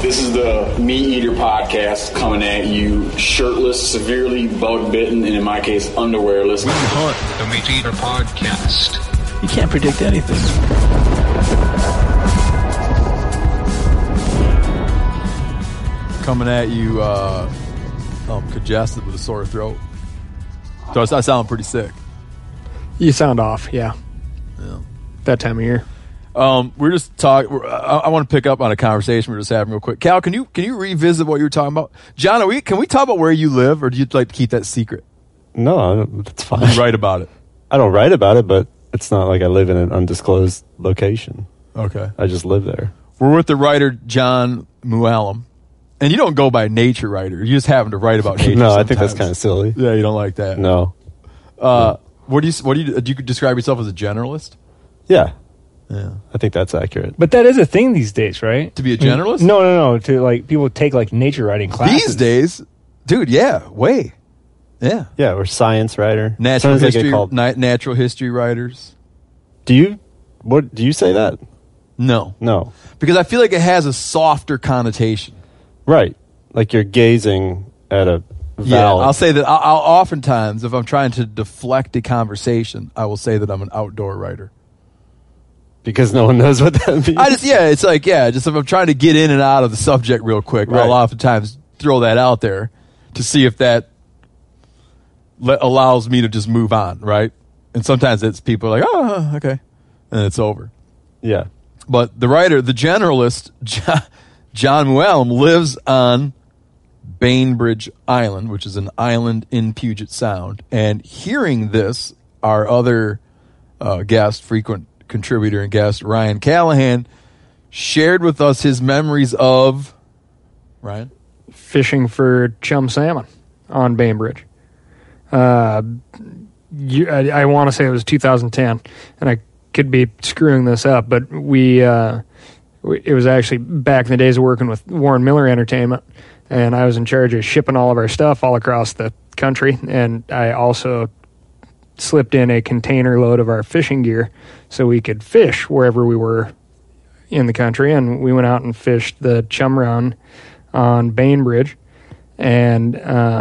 This is the Meat Eater podcast coming at you shirtless, severely bug-bitten, and in my case, underwearless. We hunt the Meat Eater podcast. You can't predict anything. Coming at you congested with a sore throat. So I sound pretty sick. You sound off, yeah. That time of year. We're just talking. I want to pick up on a conversation we're just having real quick. Cal, can you revisit what you were talking about? John, can we talk about where you live, or do you like to keep that secret? No, that's fine. You write about it. I don't write about it, but it's not like I live in an undisclosed location. Okay. I just live there. We're with the writer John Mooallem. And you don't go by nature writer. You just happen to write about nature. No, sometimes. I think that's kind of silly. Yeah, you don't like that. No. What do you describe yourself as a generalist? Yeah. Yeah. I think that's accurate. But that is a thing these days, right? To be a generalist? No. To like people take like nature writing classes. These days, dude, yeah, way. Yeah. Yeah, we're science writer. Natural Sometimes I get history called- natural history writers. Do you say that? No. No. Because I feel like it has a softer connotation. Right. Like you're gazing at a Yeah, valve. I'll say that I'll oftentimes, if I'm trying to deflect a conversation, I will say that I'm an outdoor writer. Because no one knows what that means. Just if I'm trying to get in and out of the subject real quick, Right. I'll oftentimes throw that out there to see if that allows me to just move on, right? And sometimes it's people are like, oh, okay, and it's over. Yeah. But the writer, the generalist, John Mooallem, lives on Bainbridge Island, which is an island in Puget Sound. And hearing this, our other guest, frequent contributor and guest, Ryan Callahan, shared with us his memories of, Ryan? Fishing for chum salmon on Bainbridge. I want to say it was 2010, and I could be screwing this up, but it was actually back in the days of working with Warren Miller Entertainment, and I was in charge of shipping all of our stuff all across the country, and I also slipped in a container load of our fishing gear so we could fish wherever we were in the country, and we went out and fished the chum run on Bainbridge, and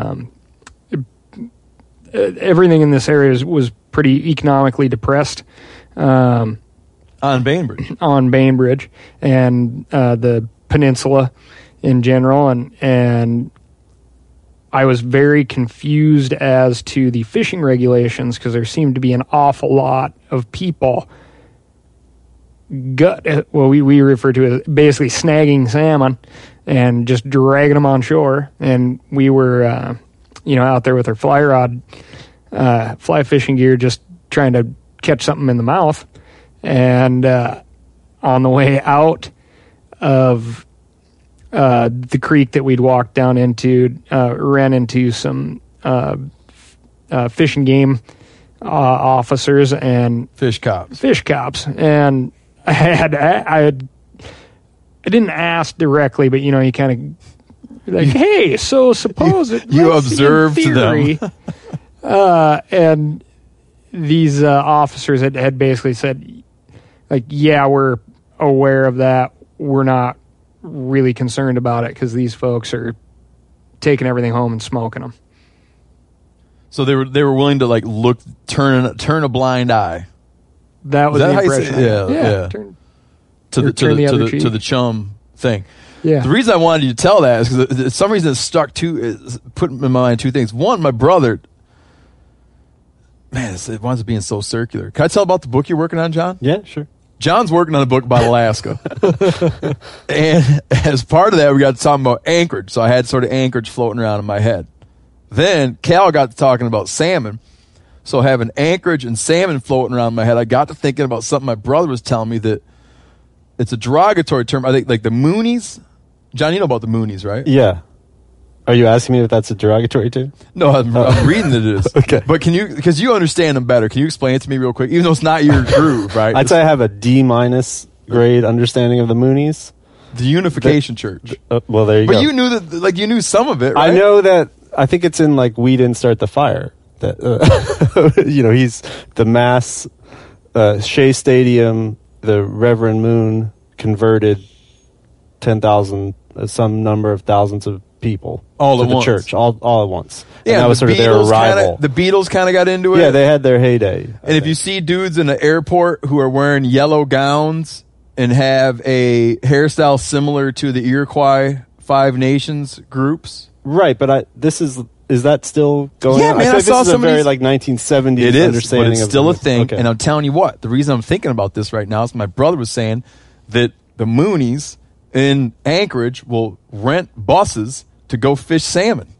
everything in this area was pretty economically depressed. On Bainbridge. On Bainbridge and the peninsula in general, and I was very confused as to the fishing regulations because there seemed to be an awful lot of people we refer to as basically snagging salmon and just dragging them on shore, and we were out there with our fly rod fly fishing gear just trying to catch something in the mouth. And on the way out of the creek that we'd walked down into, ran into some fish and game officers and Fish cops. And I didn't ask directly, but you kind of like, hey, so suppose you observed them. And these officers had basically said, like, yeah, we're aware of that. We're not really concerned about it because these folks are taking everything home and smoking them. So they were willing to like turn a blind eye. That was the impression. Yeah. To the chum thing. Yeah. The reason I wanted you to tell that is because for some reason it stuck put in my mind two things. One, my brother. Man, it winds up being so circular. Can I tell about the book you're working on, John? Yeah, sure. John's working on a book about Alaska. And as part of that, we got to talking about Anchorage. So I had sort of Anchorage floating around in my head. Then Cal got to talking about salmon. So having Anchorage and salmon floating around in my head, I got to thinking about something my brother was telling me that it's a derogatory term. I think like the Moonies. John, you know about the Moonies, right? Yeah. Are you asking me if that's a derogatory too? No, I'm reading that it is. Okay. But because you understand them better, can you explain it to me real quick? Even though it's not your groove, right? I'd say I have a D- grade understanding of the Moonies. The Unification Church. Well, there you go. But you knew that, like you knew some of it, right? I know that. I think it's in like We Didn't Start the Fire. That he's the mass Shea Stadium. The Reverend Moon converted 10,000 some number of thousands of people All to at the once. church all at once. Yeah, and that was the sort of their Beatles arrival. The Beatles kind of got into it. Yeah, they had their heyday. And if you see dudes in the airport who are wearing yellow gowns and have a hairstyle similar to the Iroquois Five Nations groups, right, but is that still going Yeah, on? man, feel I like saw this is a very somebody's- like 1970s it is, understanding but it's of still a thing. Okay. And I'm telling you what, the reason I'm thinking about this right now is my brother was saying that the Moonies in Anchorage will rent buses to go fish salmon.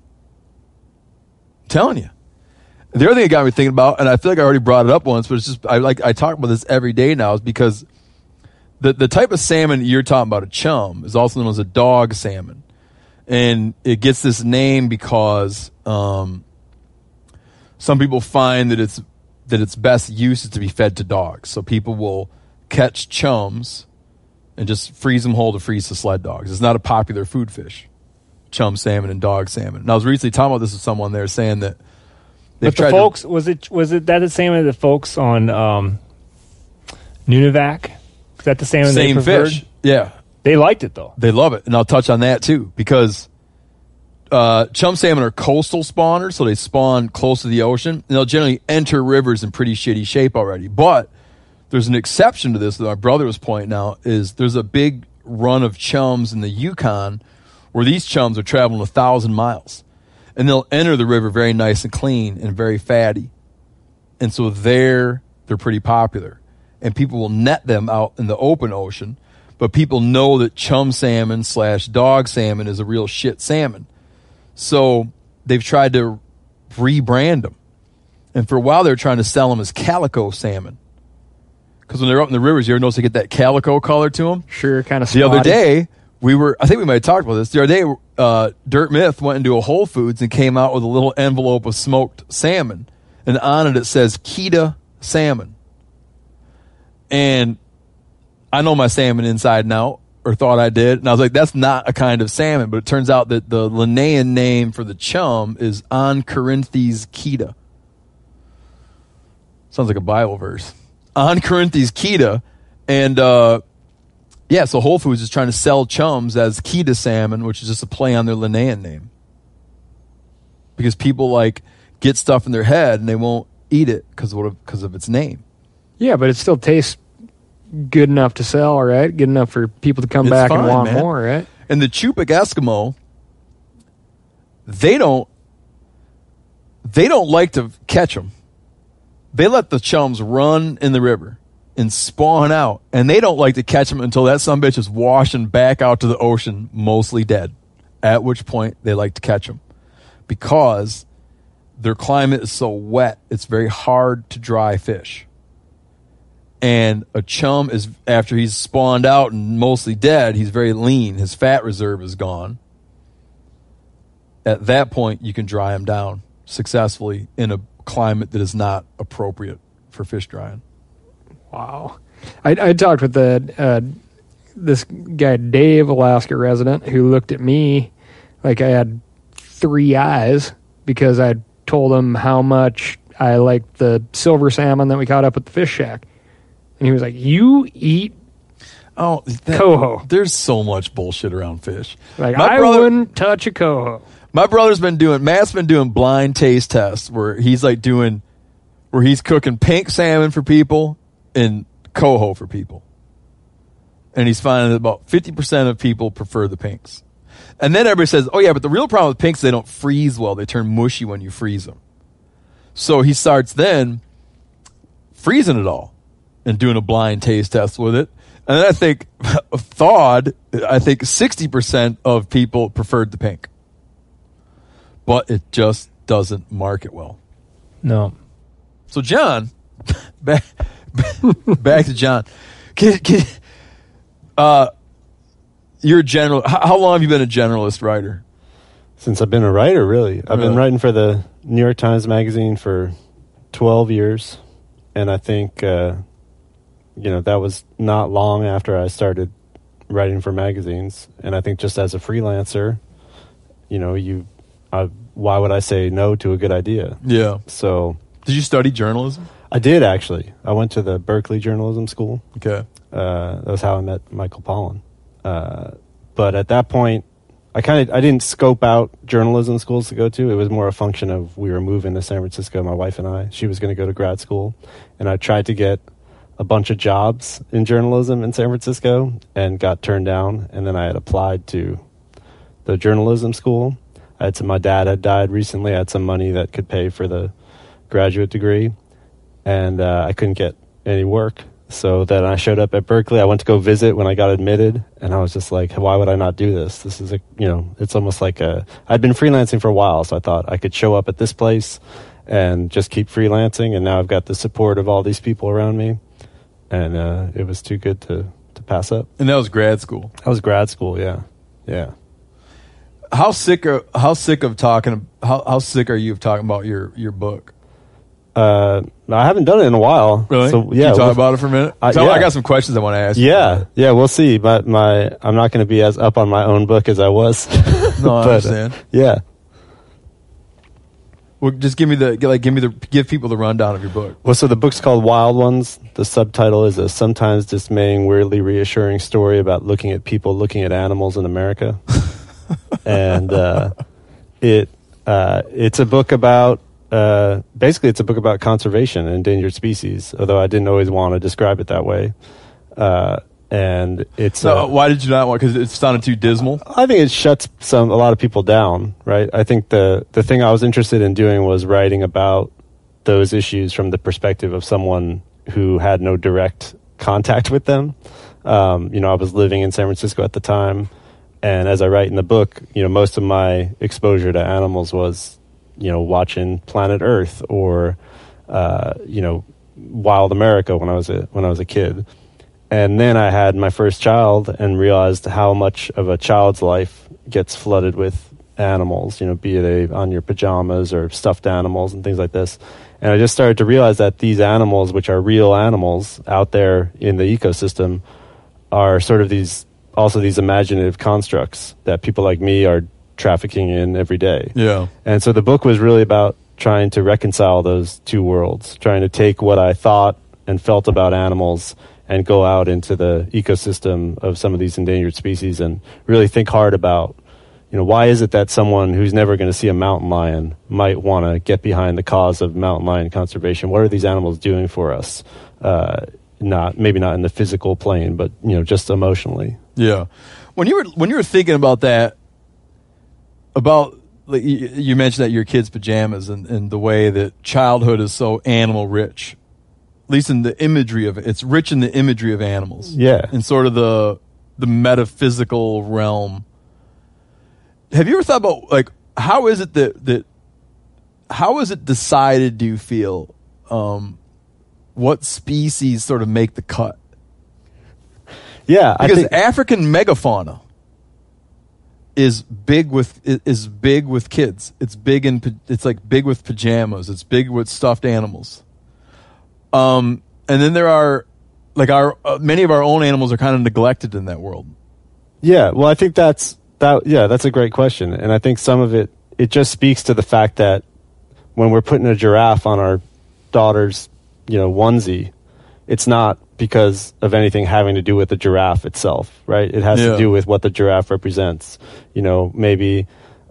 I'm telling you. The other thing it got me thinking about, and I feel like I already brought it up once, but it's just I talk about this every day now, is because the type of salmon you're talking about, a chum, is also known as a dog salmon. And it gets this name because some people find that its best use is to be fed to dogs. So people will catch chums and just freeze them whole to freeze the sled dogs. It's not a popular food fish, chum salmon and dog salmon. And I was recently talking about this with someone there saying that they've But the tried folks, was it that the same as the folks on Nunavak? Is that the salmon they same preferred? fish. Yeah. They liked it though. They love it, and I'll touch on that too because chum salmon are coastal spawners, so they spawn close to the ocean, and they'll generally enter rivers in pretty shitty shape already. But there's an exception to this that my brother was pointing out, is there's a big run of chums in the Yukon where these chums are traveling 1,000 miles, and they'll enter the river very nice and clean and very fatty, and so they're pretty popular, and people will net them out in the open ocean. But people know that chum salmon / dog salmon is a real shit salmon. So they've tried to rebrand them. And for a while, they were trying to sell them as calico salmon. Because when they're up in the rivers, you ever notice they get that calico color to them? Sure, kind of The other day, I think we might have talked about this. The other day, Dirt Myth went into a Whole Foods and came out with a little envelope of smoked salmon. And on it says Kita salmon. And I know my salmon inside and out, or thought I did. And I was like, that's not a kind of salmon. But it turns out that the Linnaean name for the chum is Oncorinthes Kita. Sounds like a Bible verse. Oncorinthes Kita. And, so Whole Foods is trying to sell chums as Kita salmon, which is just a play on their Linnaean name. Because people, get stuff in their head and they won't eat it because of its name. Yeah, but it still tastes good enough to sell, right? Good enough for people to come back and fine, want man. more, right? And the Chupik Eskimo, they don't like to catch them. They let the chums run in the river and spawn out, and they don't like to catch them until that sumbitch is washing back out to the ocean, mostly dead, at which point they like to catch them. Because their climate is so wet, it's very hard to dry fish. And a chum is, after he's spawned out and mostly dead, he's very lean. His fat reserve is gone. At that point, you can dry him down successfully in a climate that is not appropriate for fish drying. Wow. I talked with this guy, Dave, Alaska resident, who looked at me like I had 3 eyes because I told him how much I liked the silver salmon that we caught up at the fish shack. And he was like, "You eat coho." There's so much bullshit around fish. Like, I wouldn't touch a coho. My brother's Matt's been doing blind taste tests where he's cooking pink salmon for people and coho for people. And he's finding that about 50% of people prefer the pinks. And then everybody says, oh yeah, but the real problem with pinks is they don't freeze well. They turn mushy when you freeze them. So he starts then freezing it all and doing a blind taste test with it. And then I think 60% of people preferred the pink. But it just doesn't market well. No. So John, back to John. You're a general. How long have you been a generalist writer? Since I've been a writer, really. I've been writing for the New York Times Magazine for 12 years. And I think, that was not long after I started writing for magazines. And I think just as a freelancer, why would I say no to a good idea? Yeah. So, did you study journalism? I did, actually. I went to the Berkeley Journalism School. Okay. That was how I met Michael Pollan. But at that point, I didn't scope out journalism schools to go to. It was more a function of we were moving to San Francisco, my wife and I. She was going to go to grad school, and I tried to get a bunch of jobs in journalism in San Francisco and got turned down. And then I had applied to the journalism school. My dad had died recently. I had some money that could pay for the graduate degree, and I couldn't get any work. So then I showed up at Berkeley. I went to go visit when I got admitted, and I was just like, why would I not do this? This is it's almost like I'd been freelancing for a while, so I thought I could show up at this place and just keep freelancing, and now I've got the support of all these people around me, and it was too good to pass up. And that was grad school. That was grad school, yeah. How sick are you of talking about your book? I haven't done it in a while. Really? So, yeah, Can you talk about it for a minute? I got some questions I want to ask you. Yeah, we'll see. But I'm not going to be as up on my own book as I was. No, I understand. Yeah. Well, just give people the rundown of your book. Well, so the book's called Wild Ones. The subtitle is a sometimes dismaying, weirdly reassuring story about looking at people looking at animals in America. And it's a book about basically it's a book about conservation and endangered species, although I didn't always want to describe it that way. And it's why did you not want? Because it sounded too dismal. I think it shuts a lot of people down, right? I think the thing I was interested in doing was writing about those issues from the perspective of someone who had no direct contact with them. I was living in San Francisco at the time, and as I write in the book, most of my exposure to animals was, watching Planet Earth or, Wild America when I was a kid. And then I had my first child and realized how much of a child's life gets flooded with animals, be they on your pajamas or stuffed animals and things like this. And I just started to realize that these animals, which are real animals out there in the ecosystem, are sort of these imaginative constructs that people like me are trafficking in every day. Yeah. And so the book was really about trying to reconcile those two worlds, trying to take what I thought and felt about animals and go out into the ecosystem of some of these endangered species and really think hard about, why is it that someone who's never going to see a mountain lion might want to get behind the cause of mountain lion conservation? What are these animals doing for us? Maybe not in the physical plane, but just emotionally. Yeah. When you were thinking about that, you mentioned that your kids' pajamas and the way that childhood is so animal rich. At least in the imagery of it. It's rich in the imagery of animals. Yeah. In sort of the metaphysical realm. Have you ever thought about, how is it how is it decided, do you feel, what species sort of make the cut? Yeah. Because African megafauna is big with kids. It's big with pajamas. It's big with stuffed animals. And then there are many of our own animals are kind of neglected in that world. Yeah, well, I think that's a great question, and I think some of it just speaks to the fact that when we're putting a giraffe on our daughter's onesie, it's not because of anything having to do with the giraffe itself, right? It has to do with what the giraffe represents. Maybe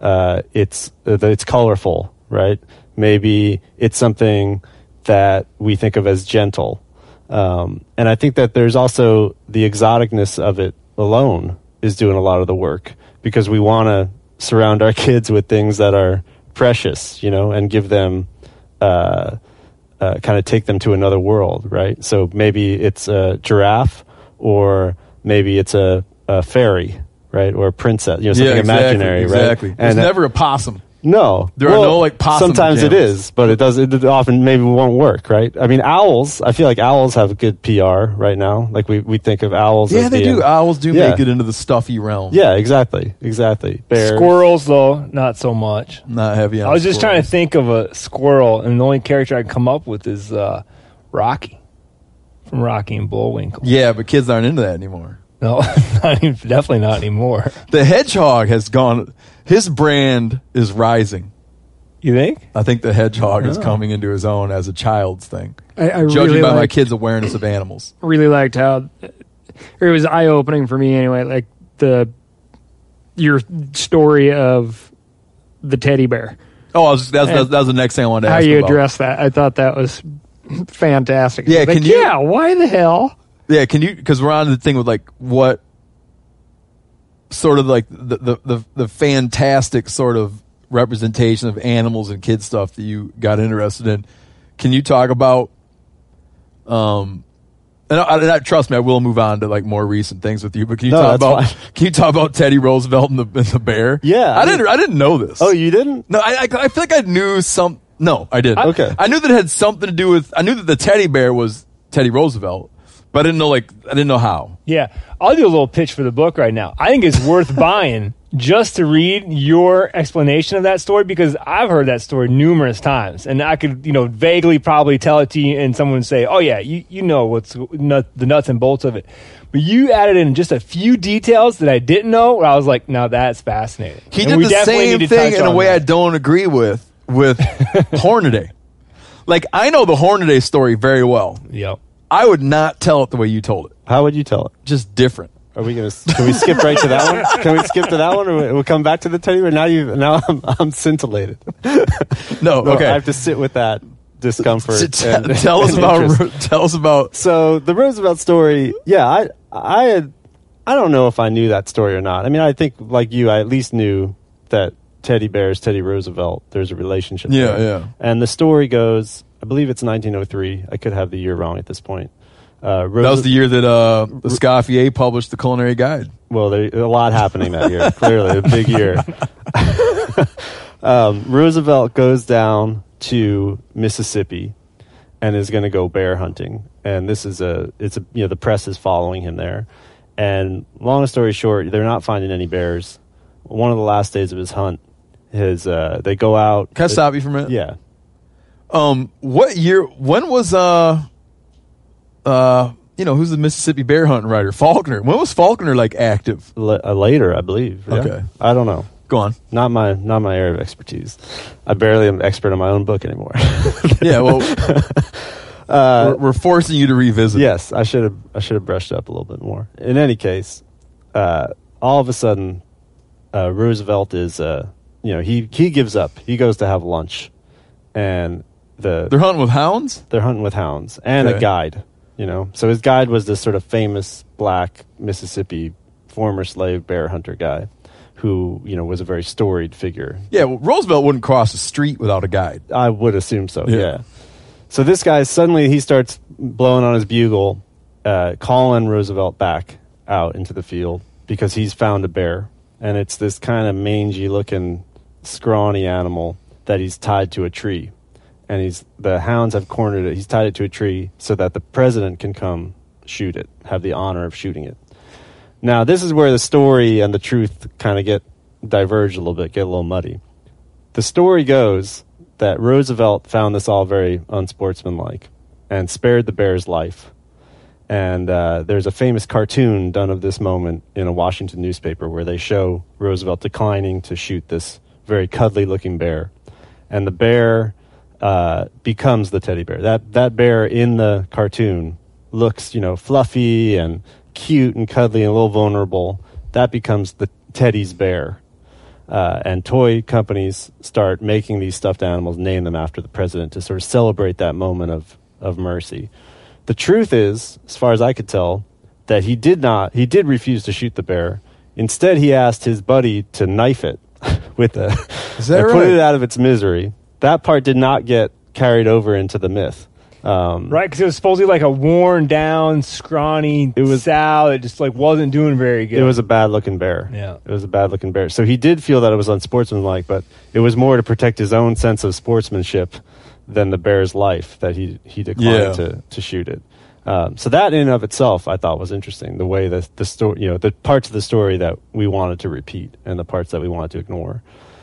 it's colorful, right? Maybe it's something that we think of as gentle. And I think that there's also the exoticness of it alone is doing a lot of the work, because we want to surround our kids with things that are precious, and give them, kind of take them to another world, right? So maybe it's a giraffe, or maybe it's a fairy, right? Or a princess, something imaginary, right? Exactly. There's never a possum. No, there are no possum. Sometimes pajamas. it is, but it often maybe won't work, right? I mean, owls. I feel like owls have good PR right now. Like we think of owls. Yeah, as they being, do. Owls do make it into the stuffy realm. Yeah, exactly. Bears. Squirrels, though, not so much. Not heavy on I was just squirrels. trying to think of a squirrel, and the only character I can come up with is Rocky from Rocky and Bullwinkle. Yeah, but kids aren't into that anymore. No, definitely not anymore. The hedgehog has gone. His brand is rising. You think? I think the hedgehog is coming into his own as a child's thing. I Judging really by my liked, kids' awareness of animals. really liked how, or it was eye opening for me anyway. Like the your story of the teddy bear. Oh, that was the next thing I wanted to How ask you about. address that? I thought that was fantastic. Yeah, Like, why the hell? Yeah, can you? Because we're on the thing with like what sort of like the fantastic sort of representation of animals and kid stuff that you got interested in. Can you talk about? And trust me, I will move on to like more recent things with you. But can you talk about Teddy Roosevelt and the bear? Yeah, I didn't know this. Oh, you didn't? No, I feel like I knew some. No, I didn't. Okay. I knew that it had something to do with. I knew that the teddy bear was Teddy Roosevelt, but I didn't know how. Yeah, I'll do a little pitch for the book right now. I think it's worth buying just to read your explanation of that story, because I've heard that story numerous times, and I could, vaguely probably tell it to you, and someone would say, "Oh yeah, you know what's the nuts and bolts of it," but you added in just a few details that I didn't know. Where I was like, "Now that's fascinating." He did the same thing in a way I don't agree with Hornaday. Like, I know the Hornaday story very well. Yep. I would not tell it the way you told it. How would you tell it? Just different. Can we skip right to that one? Can we skip to that one, or we'll come back to the teddy bear? Now I'm scintillated. No, okay. I have to sit with that discomfort. Tell us about. So the Roosevelt story. Yeah, I don't know if I knew that story or not. I mean, I think like you, I at least knew that Teddy Bear's Teddy Roosevelt. There's a relationship. Yeah, there. yeah. And the story goes, I believe it's 1903. I could have the year wrong at this point. That was the year that Escoffier published the Culinary Guide. Well, there's a lot happening that year. Clearly, a big year. Roosevelt goes down to Mississippi and is going to go bear hunting. And this is the press is following him there. And long story short, they're not finding any bears. One of the last days of his hunt, they go out. Can I stop you for a minute? Yeah. What year? When was who's the Mississippi bear hunting writer? Faulkner. When was Faulkner like active? Later, I believe. Yeah. Okay. I don't know. Go on. Not my area of expertise. I barely am expert on my own book anymore. Yeah, well, we're forcing you to revisit. Yes, I should have brushed up a little bit more. In any case, all of a sudden, Roosevelt is he gives up. He goes to have lunch, and they're hunting with hounds. They're hunting with hounds and a guide. So his guide was this sort of famous black Mississippi former slave bear hunter guy, who was a very storied figure. Yeah, well, Roosevelt wouldn't cross the street without a guide. I would assume so. Yeah. So this guy suddenly he starts blowing on his bugle, calling Roosevelt back out into the field because he's found a bear, and it's this kind of mangy looking, scrawny animal that he's tied to a tree. And the hounds have cornered it. He's tied it to a tree so that the president can come shoot it, have the honor of shooting it. Now, this is where the story and the truth kind of get diverged a little bit, get a little muddy. The story goes that Roosevelt found this all very unsportsmanlike and spared the bear's life. And there's a famous cartoon done of this moment in a Washington newspaper where they show Roosevelt declining to shoot this very cuddly-looking bear. And the bear becomes the teddy bear. That bear in the cartoon looks, fluffy and cute and cuddly and a little vulnerable. That becomes the Teddy's bear. And toy companies start making these stuffed animals, name them after the president to sort of celebrate that moment of mercy. The truth is, as far as I could tell, that he did refuse to shoot the bear. Instead, he asked his buddy to knife it with and put it out of its misery. That part did not get carried over into the myth. Right, because it was supposedly like a worn down, scrawny sow that just wasn't doing very good. It was a bad looking bear. Yeah. It was a bad looking bear. So he did feel that it was unsportsmanlike, but it was more to protect his own sense of sportsmanship than the bear's life that he declined to shoot it. So that in and of itself I thought was interesting, the way the story, the parts of the story that we wanted to repeat and the parts that we wanted to ignore.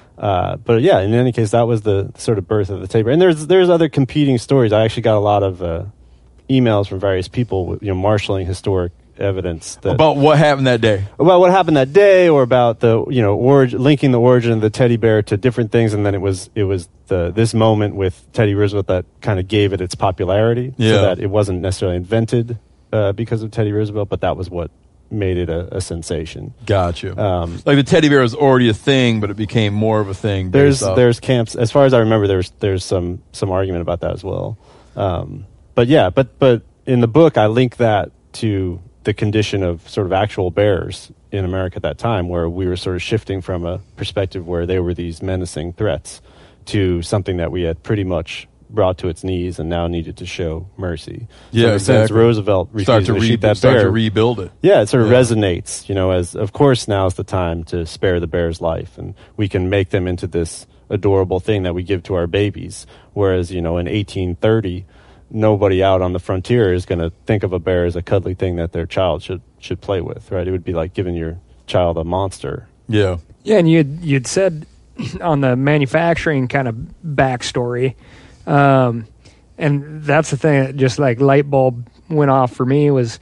But yeah, in any case, that was the sort of birth of the teddy bear. And there's other competing stories. I actually got a lot of emails from various people, marshaling historic evidence about what happened that day. About what happened that day, or about the linking the origin of the teddy bear to different things, and then it was this moment with Teddy Roosevelt that kind of gave it its popularity. Yeah. So that it wasn't necessarily invented because of Teddy Roosevelt, but that was what made it a sensation. Gotcha. Like the teddy bear was already a thing, but it became more of a thing. There's camps. As far as I remember, there's some argument about that as well. But in the book, I link that to the condition of sort of actual bears in America at that time, where we were sort of shifting from a perspective where they were these menacing threats to something that we had pretty much brought to its knees and now needed to show mercy. Yeah, so in a sense, Roosevelt refused to shoot that bear. To rebuild it. Yeah, it sort of resonates, as of course now's the time to spare the bear's life, and we can make them into this adorable thing that we give to our babies. Whereas, in 1830, nobody out on the frontier is going to think of a bear as a cuddly thing that their child should play with, right? It would be like giving your child a monster. Yeah. Yeah, and you'd said on the manufacturing kind of backstory, and that's the thing that just like light bulb went off for me, was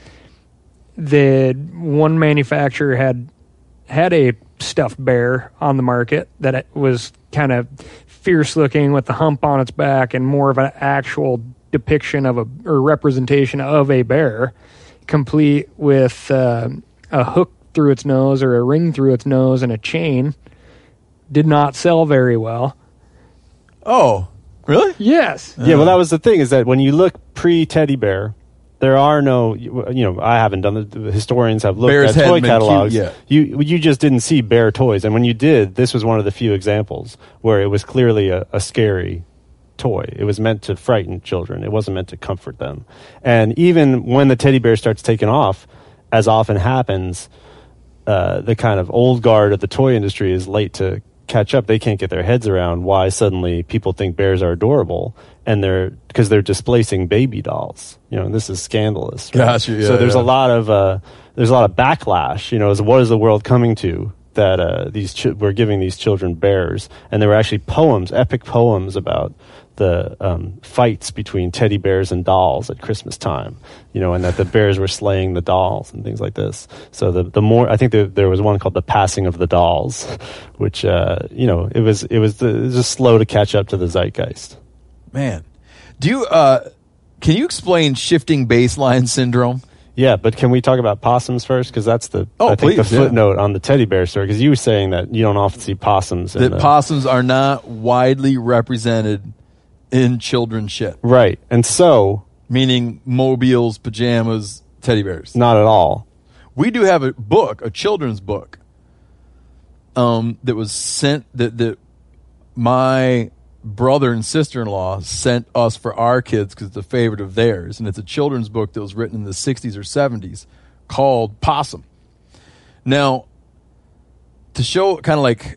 the one manufacturer had a stuffed bear on the market that it was kind of fierce looking with the hump on its back and more of an actual depiction of or representation of a bear, complete with a hook through its nose or a ring through its nose and a chain. Did not sell very well. Oh, really? Yes. Yeah, well, that was the thing, is that when you look pre-teddy bear, there are no, I haven't done it. The historians have looked Bears at toy hadn't been catalogs. cute yet. You just didn't see bear toys. And when you did, this was one of the few examples where it was clearly a scary toy. It was meant to frighten children. It wasn't meant to comfort them. And even when the teddy bear starts taking off, as often happens, the kind of old guard of the toy industry is late to catch up. They can't get their heads around why suddenly people think bears are adorable, and because they're displacing baby dolls. This is scandalous. Right? Gotcha. Yeah, so there's a lot of backlash. As what is the world coming to, that we're giving these children bears, and there were actually epic poems about the fights between teddy bears and dolls at Christmas time, and that the bears were slaying the dolls and things like this. So the more, I think there was one called The Passing of the Dolls, which it was just slow to catch up to the zeitgeist. Man, can you explain shifting baseline syndrome? Yeah, but can we talk about possums first? Because that's the please, footnote on the teddy bear story. Because you were saying that you don't often see possums. Possums are not widely represented in children's shit. Right. And so, meaning mobiles, pajamas, teddy bears. Not at all. We do have a children's book, that was sent, that my brother and sister-in-law sent us for our kids because it's a favorite of theirs. And it's a children's book that was written in the 60s or 70s called Possum. Now, to show kind of like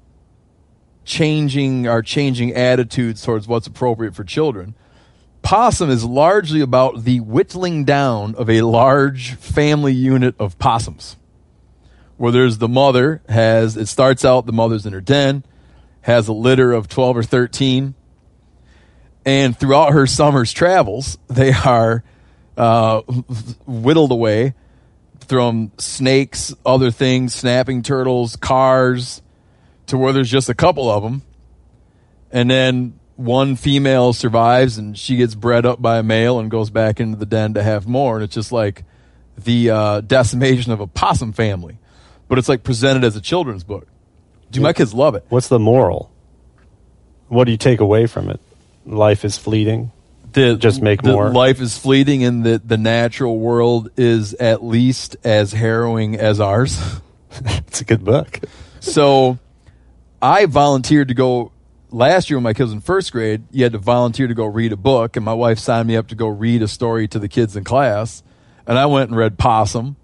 changing attitudes towards what's appropriate for children, Possum is largely about the whittling down of a large family unit of possums, where there's the mother it starts out, the mother's in her den, has a litter of 12 or 13, and throughout her summer's travels, they are whittled away from snakes, other things, snapping turtles, cars, to where there's just a couple of them. And then one female survives and she gets bred up by a male and goes back into the den to have more. And it's just like the decimation of a possum family. But it's like presented as a children's book. My kids love it. What's the moral? What do you take away from it? Life is fleeting. Just make more. Life is fleeting, and that the natural world is at least as harrowing as ours. It's a good book. So I volunteered to go last year when my kids were in first grade. You had to volunteer to go read a book, and my wife signed me up to go read a story to the kids in class. And I went and read Possum.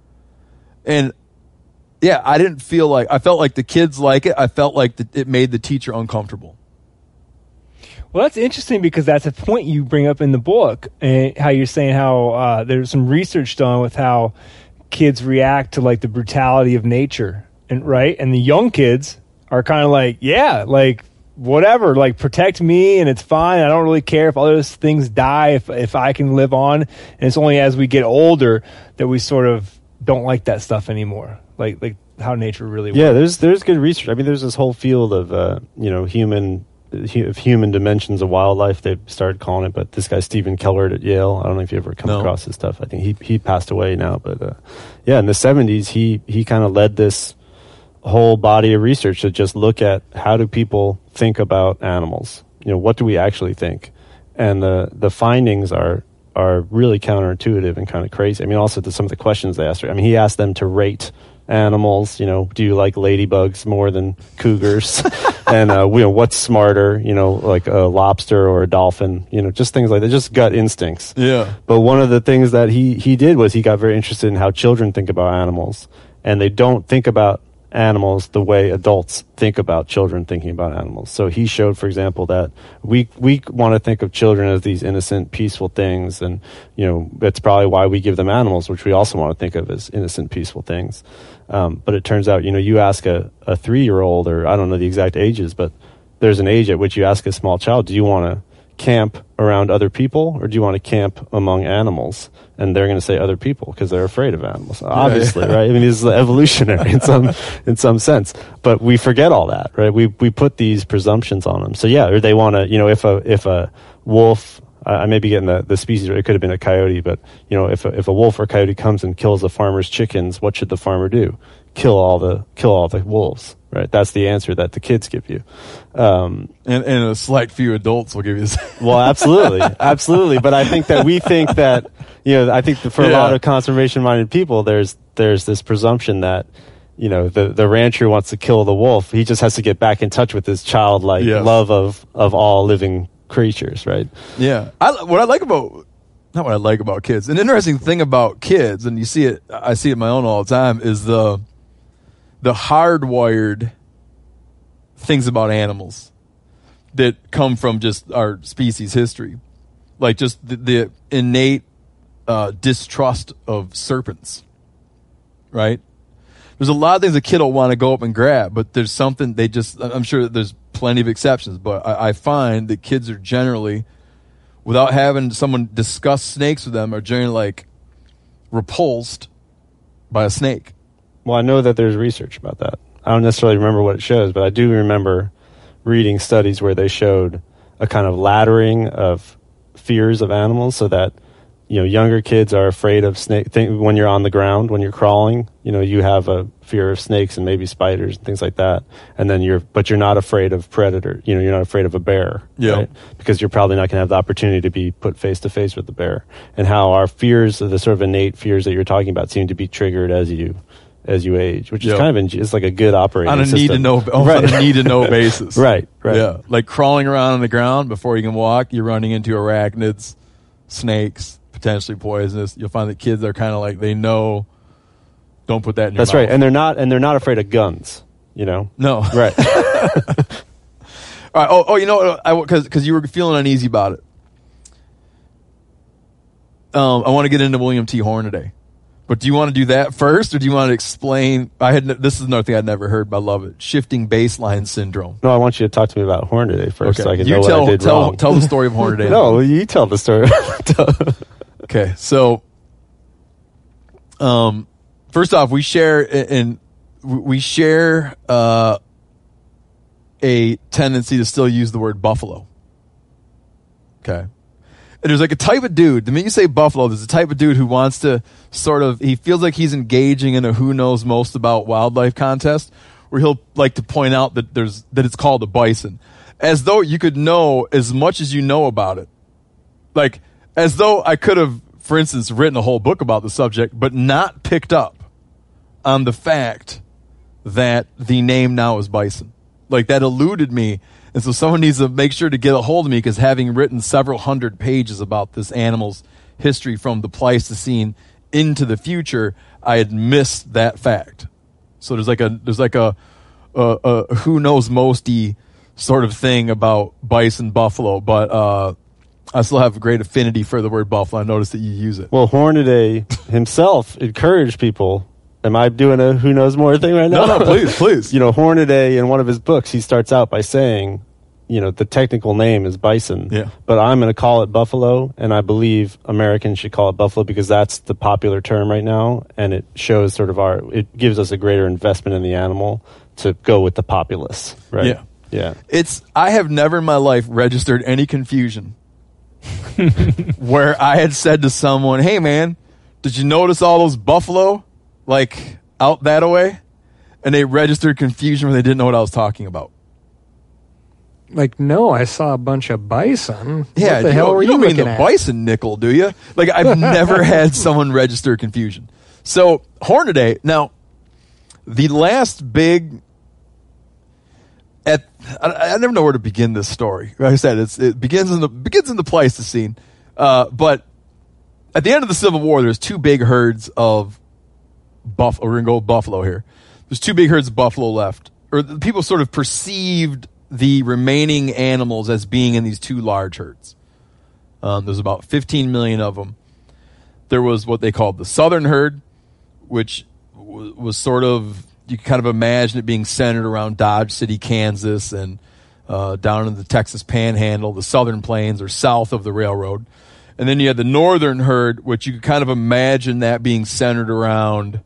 And yeah, I felt like the kids like it. I felt like it made the teacher uncomfortable. Well, that's interesting because that's a point you bring up in the book, and how you're saying how there's some research done with how kids react to like the brutality of nature, and the young kids are kind of like, yeah, like whatever, like protect me and it's fine. I don't really care if other things die if I can live on. And it's only as we get older that we sort of don't like that stuff anymore. Like how nature really works. Yeah, there's good research. I mean, there's this whole field of human human dimensions of wildlife, they started calling it. But this guy Stephen Kellert at Yale, I don't know if you ever come across his stuff. I think he passed away now, but in the 70s he kind of led this whole body of research to just look at how do people think about animals. What do we actually think? And the findings are really counterintuitive and kind of crazy. I mean, also some of the questions they asked. I mean, he asked them to rate animals. Do you like ladybugs more than cougars? And what's smarter? Like a lobster or a dolphin? Just things like that, just gut instincts. Yeah. But one of the things that he did was he got very interested in how children think about animals, and they don't think about animals the way adults think about children thinking about animals. So he showed, for example, that we want to think of children as these innocent, peaceful things, and that's probably why we give them animals, which we also want to think of as innocent, peaceful things. But it turns out, you ask a 3-year-old, or I don't know the exact ages, but there's an age at which you ask a small child, do you want to camp around other people, or do you want to camp among animals? And they're going to say other people because they're afraid of animals, obviously, right? I mean, this is evolutionary in some sense, but we forget all that, right? We put these presumptions on them. So or they want to, if a wolf, I may be getting the species, it could have been a coyote, but if a wolf or coyote comes and kills the farmer's chickens, what should the farmer do? Kill all the wolves, right? That's the answer that the kids give you. And a select few adults will give you this. Well, absolutely. But I think that we think that, I think that for a lot of conservation-minded people, there's this presumption that, the rancher wants to kill the wolf. He just has to get back in touch with his childlike love of all living creatures, right? Yeah. What I like about kids, an interesting thing about kids, and I see it in my own all the time, is the hardwired things about animals that come from just our species history, like just the innate distrust of serpents, right? There's a lot of things a kid will want to go up and grab, but there's something I'm sure that there's plenty of exceptions, but I find that kids are generally, without having someone discuss snakes with them, are generally like repulsed by a snake. Well, I know that there's research about that. I don't necessarily remember what it shows, but I do remember reading studies where they showed a kind of laddering of fears of animals, so that younger kids are afraid of snake. When you're on the ground, when you're crawling, you have a fear of snakes and maybe spiders and things like that. And then you're not afraid of predator. You're not afraid of a bear, right? Because you're probably not going to have the opportunity to be put face to face with the bear. And how our fears, the sort of innate fears that you're talking about, seem to be triggered as you age, which is kind of it's like a good operating on a system. on a need to know basis. Right. Yeah, like crawling around on the ground before you can walk, you're running into arachnids, snakes, potentially poisonous. You'll find that kids are kind of like, they know, don't put that in your mouth. That's right, and they're not afraid of guns. No, right. All right. You know what? Because you were feeling uneasy about it. I want to get into William T. Hornaday. But do you want to do that first, or do you want to explain? This is another thing I'd never heard, but I love it. Shifting baseline syndrome. No, I want you to talk to me about Hornaday first, so I can know what I did wrong. Tell the story of Hornaday. No, you tell the story. Okay, so first off, we share a tendency to still use the word buffalo. Okay. And there's like a type of dude, the minute you say buffalo, there's a type of dude who wants to he feels like he's engaging in a who knows most about wildlife contest, where he'll like to point out that it's called a bison, as though you could know as much as you know about it. Like, as though I could have, for instance, written a whole book about the subject, but not picked up on the fact that the name now is bison. Like, that eluded me. And so someone needs to make sure to get a hold of me, because having written several hundred pages about this animal's history from the Pleistocene into the future, I had missed that fact. So there's like a who knows mosty sort of thing about bison, buffalo, but I still have a great affinity for the word buffalo. I noticed that you use it. Well, Hornaday himself encouraged people. Am I doing a who knows more thing right now? No, please. Hornaday, in one of his books, he starts out by saying, the technical name is bison, but I'm going to call it buffalo, and I believe Americans should call it buffalo because that's the popular term right now, and it shows it gives us a greater investment in the animal to go with the populace, right? Yeah. Yeah. I have never in my life registered any confusion where I had said to someone, "Hey man, did you notice all those buffalo like out that way?" And they registered confusion when they didn't know what I was talking about. Like, no, I saw a bunch of bison. Yeah, what the hell were you don't mean looking the at? bison nickel, do you? Like, I've never had someone register confusion. So Hornaday. Now, the last big. I never know where to begin this story. Like I said, it begins in the Pleistocene, but at the end of the Civil War, there's two big herds of buffalo. We're gonna go with buffalo here. There's two big herds of buffalo left, or the people sort of perceived the remaining animals as being in these two large herds. There's about 15 million of them. There was what they called the Southern herd, which was sort of, you can kind of imagine it being centered around Dodge City, Kansas, and down in the Texas Panhandle, the Southern Plains, or south of the railroad. And then you had the Northern herd, which you could kind of imagine that being centered around,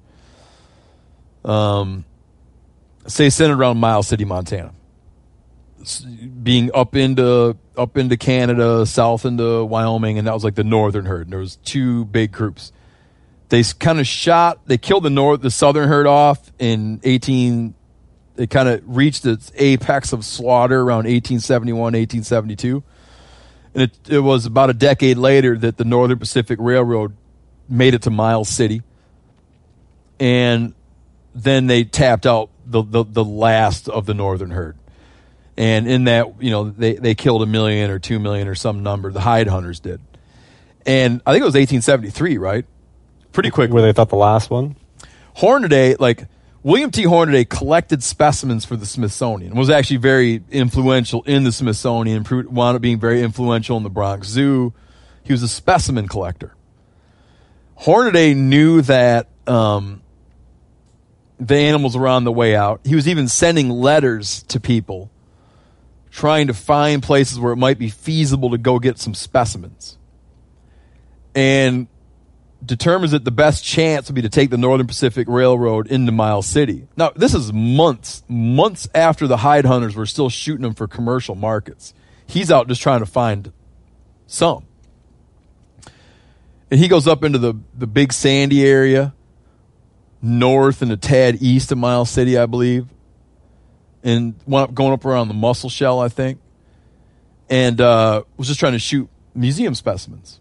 centered around Miles City, Montana. Being up into Canada, south into Wyoming, and that was like the Northern herd. And there was two big groups. They kind of killed the Southern herd off in it kind of reached its apex of slaughter around 1871, 1872. And it was about a decade later that the Northern Pacific Railroad made it to Miles City. And then they tapped out the last of the Northern herd. And in that, they killed 1 million or 2 million or some number. The hide hunters did. And I think it was 1873, right? Pretty quick. Where they thought the last one? Hornaday, William T. Hornaday collected specimens for the Smithsonian. Was actually very influential in the Smithsonian. Wound up being very influential in the Bronx Zoo. He was a specimen collector. Hornaday knew that the animals were on the way out. He was even sending letters to people trying to find places where it might be feasible to go get some specimens. And determines that the best chance would be to take the Northern Pacific Railroad into Miles City. Now, this is months after the hide hunters were still shooting them for commercial markets. He's out just trying to find some. And he goes up into the Big Sandy area, north and a tad east of Miles City, I believe. And went up going up around the Mussel Shell, I think. And was just trying to shoot museum specimens.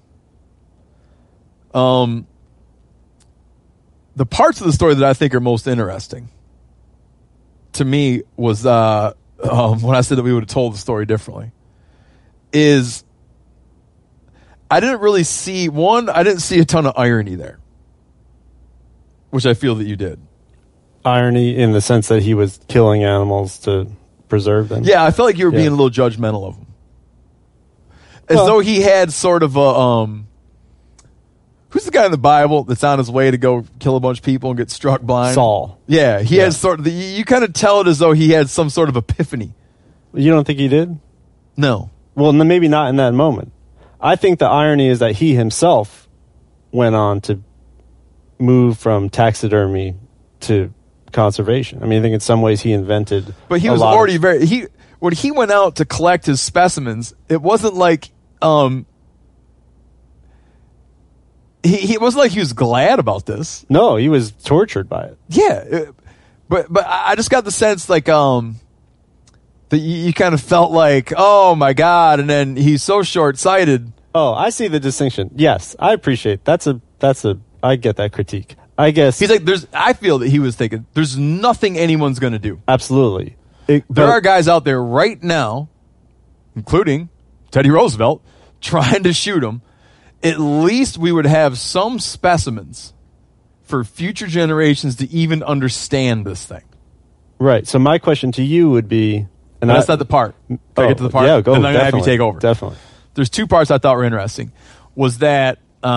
The parts of the story that I think are most interesting to me was when I said that we would have told the story differently is I didn't see a ton of irony there, which I feel that you did. Irony in the sense that he was killing animals to preserve them? Yeah, I felt like you were being a little judgmental of him. As though he had sort of a... who's the guy in the Bible that's on his way to go kill a bunch of people and get struck blind? Saul. Yeah, he has sort of... You kind of tell it as though he had some sort of epiphany. You don't think he did? No. Well, maybe not in that moment. I think the irony is that he himself went on to move from taxidermy to conservation. I mean, I think in some ways he invented... But he was already when he went out to collect his specimens, it wasn't like... He wasn't like he was glad about this. No, he was tortured by it. Yeah, but I just got the sense that you kind of felt like, oh my God, and then he's so short-sighted. Oh, I see the distinction. Yes, I appreciate I get that critique. I guess he's like, I feel that he was thinking, there's nothing anyone's going to do. Absolutely. There are guys out there right now, including Teddy Roosevelt, trying to shoot him. At least we would have some specimens for future generations to even understand this thing. Right. So my question to you would be... And that's not the part. Can I get to the part? Yeah, go. Then I'm going to have you take over. Definitely. There's two parts I thought were interesting. Was that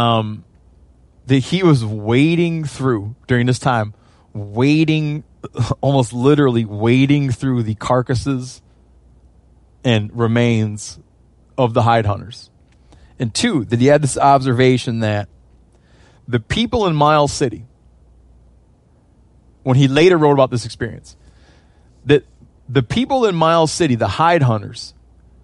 he was wading through, during this time, almost literally wading through the carcasses and remains of the hide hunters. And two, that he had this observation that the people in Miles City, when he later wrote about this experience, that the people in Miles City, the hide hunters,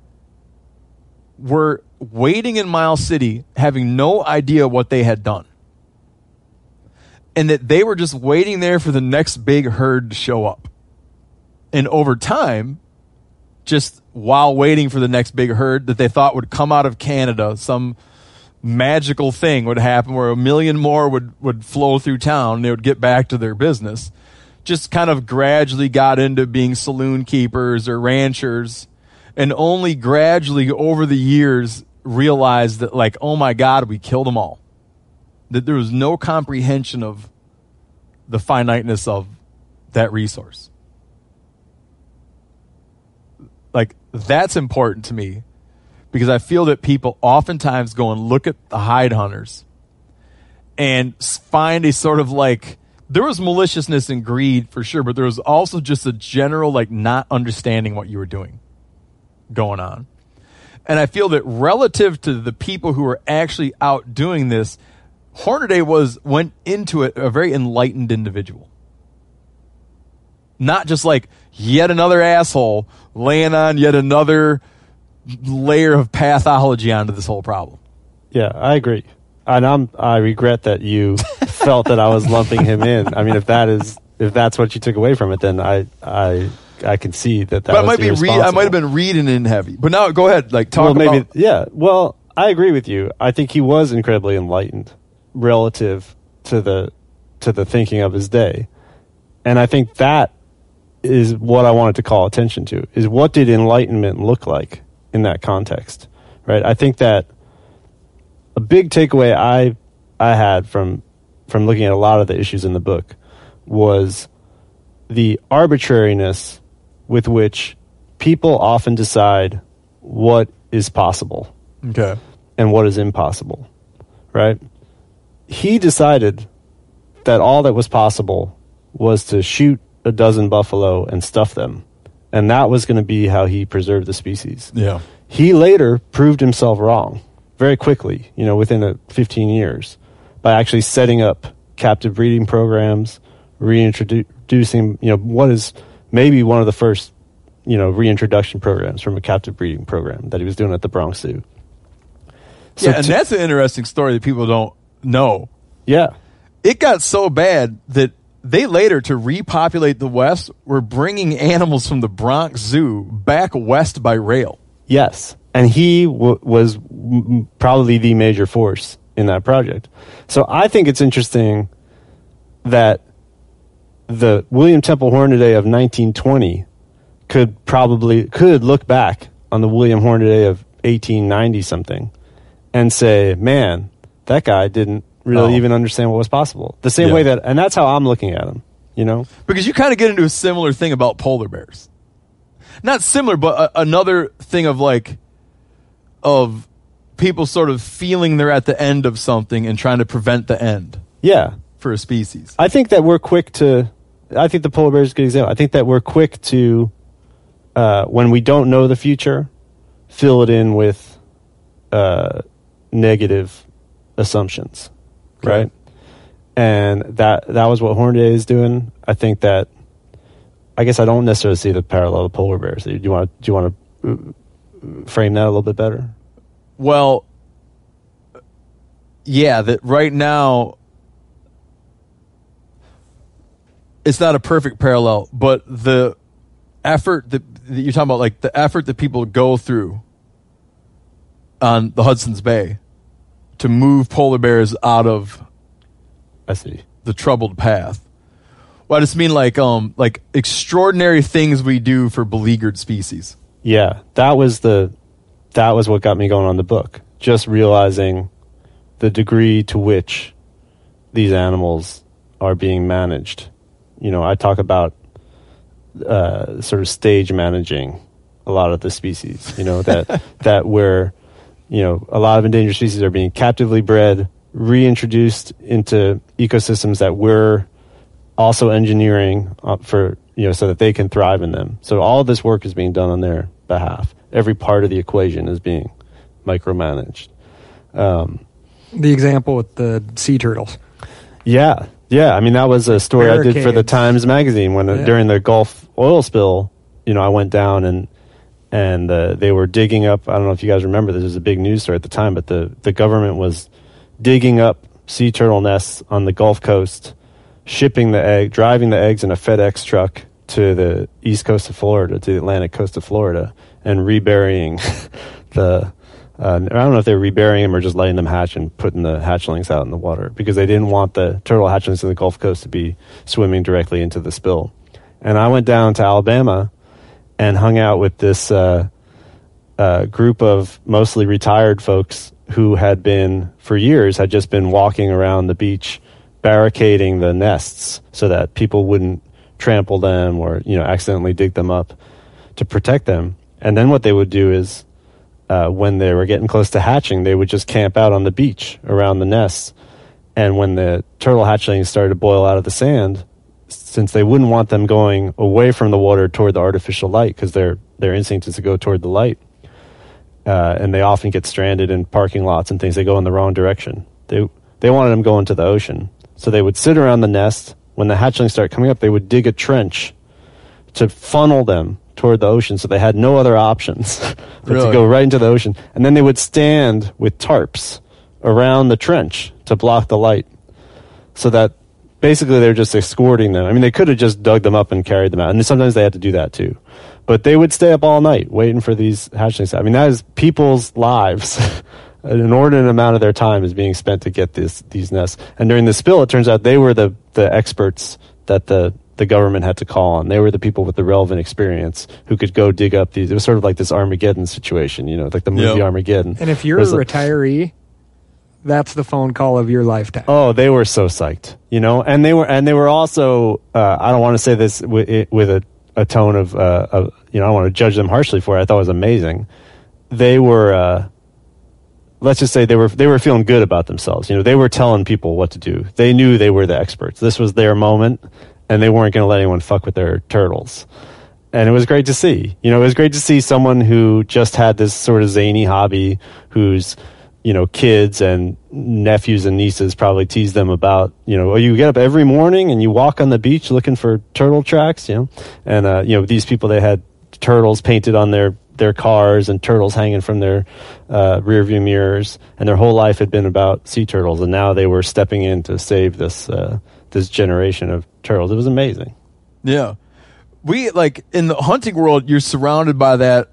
were waiting in Miles City having no idea what they had done. And that they were just waiting there for the next big herd to show up. And over time, just while waiting for the next big herd that they thought would come out of Canada, some magical thing would happen where 1 million more would flow through town and they would get back to their business. Just kind of gradually got into being saloon keepers or ranchers, and only gradually over the years realized that, like, oh my God, we killed them all. That there was no comprehension of the finiteness of that resource. Like, that's important to me, because I feel that people oftentimes go and look at the hide hunters and find a sort of like, there was maliciousness and greed for sure, but there was also just a general like not understanding what you were doing going on. And I feel that relative to the people who were actually out doing this, Hornaday went into it a very enlightened individual. Not just like yet another asshole laying on yet another layer of pathology onto this whole problem. Yeah, I agree. And I regret that you felt that I was lumping him in. I mean, if that's what you took away from it, then I can see that but was irresponsible. I might have been reading in heavy. But now go ahead, like talk well, maybe, about. Yeah, well, I agree with you. I think he was incredibly enlightened relative to the thinking of his day, and I think that is what I wanted to call attention to. Is what did enlightenment look like in that context, right? I think that a big takeaway I had from looking at a lot of the issues in the book was the arbitrariness with which people often decide what is possible, Okay. and what is impossible, right? He decided that all that was possible was to shoot a dozen buffalo and stuff them, and that was going to be how he preserved the species. Yeah. He later proved himself wrong very quickly, within 15 years, by actually setting up captive breeding programs, reintroducing, what is maybe one of the first, reintroduction programs from a captive breeding program that he was doing at the Bronx Zoo. So yeah, and that's an interesting story that people don't know. Yeah. It got so bad that they later, to repopulate the West, were bringing animals from the Bronx Zoo back west by rail. Yes. And he was probably the major force in that project. So I think it's interesting that the William Temple Hornaday of 1920 could look back on the William Hornaday of 1890 something and say, man, that guy didn't really even understand what was possible. The same way and that's how I'm looking at him, Because you kind of get into a similar thing about polar bears. Not similar, but another thing of people sort of feeling they're at the end of something and trying to prevent the end. Yeah. For a species. I think that we're quick to, I think the polar bear is a good example. I think that we're quick to, when we don't know the future, fill it in with negative assumptions. Okay. Right? And that was what Hornaday is doing. I think that, I guess I don't necessarily see the parallel to polar bears. Do you want to frame that a little bit better? Well, yeah, that right now it's not a perfect parallel, but the effort that you're talking about, like the effort that people go through on the Hudson's Bay to move polar bears out of the troubled path. Well, I just mean like extraordinary things we do for beleaguered species. Yeah, that was what got me going on the book. Just realizing the degree to which these animals are being managed. I talk about sort of stage managing a lot of the species. That where a lot of endangered species are being captively bred, reintroduced into ecosystems that we're also engineering for so that they can thrive in them. So all of this work is being done on their behalf. Every part of the equation is being micromanaged. The example with the sea turtles. Yeah. I mean, that was a story I did for the Times magazine when during the Gulf oil spill, I went down and they were digging up. I don't know if you guys remember, this was a big news story at the time, but the government was digging up sea turtle nests on the Gulf Coast, driving the eggs in a FedEx truck to the east coast of Florida, to the Atlantic coast of Florida, and reburying I don't know if they were reburying them or just letting them hatch and putting the hatchlings out in the water, because they didn't want the turtle hatchlings in the Gulf Coast to be swimming directly into the spill. And I went down to Alabama and hung out with this group of mostly retired folks who had just been walking around the beach, barricading the nests so that people wouldn't trample them or accidentally dig them up to protect them. And then what they would do is, when they were getting close to hatching, they would just camp out on the beach around the nests. And when the turtle hatchlings started to boil out of the sand, since they wouldn't want them going away from the water toward the artificial light, because their instinct is to go toward the light, and they often get stranded in parking lots and things. They go in the wrong direction. They wanted them going to the ocean. So they would sit around the nest. When the hatchlings start coming up, they would dig a trench to funnel them toward the ocean, so they had no other options but to go right into the ocean. And then they would stand with tarps around the trench to block the light, so that basically they're just escorting them. I mean, they could have just dug them up and carried them out, and sometimes they had to do that too. But they would stay up all night waiting for these hatchlings. I mean, that is people's lives. An inordinate amount of their time is being spent to get these nests. And during the spill, it turns out they were the experts that the government had to call on. They were the people with the relevant experience who could go dig up these. It was sort of like this Armageddon situation, like the movie Armageddon. And if you're a retiree, that's the phone call of your lifetime. Oh, they were so psyched, and they were also. I don't want to say this with a tone of I don't want to judge them harshly for it. I thought it was amazing. They were. Let's just say they were feeling good about themselves. They were telling people what to do. They knew they were the experts. This was their moment, and they weren't going to let anyone fuck with their turtles. And it was great to see. It was great to see someone who just had this sort of zany hobby, whose kids and nephews and nieces probably tease them about, you get up every morning and you walk on the beach looking for turtle tracks, and these people, they had turtles painted on their cars and turtles hanging from their rear view mirrors, and their whole life had been about sea turtles, and now they were stepping in to save this generation of turtles. It was amazing. Yeah. We, in the hunting world, you're surrounded by that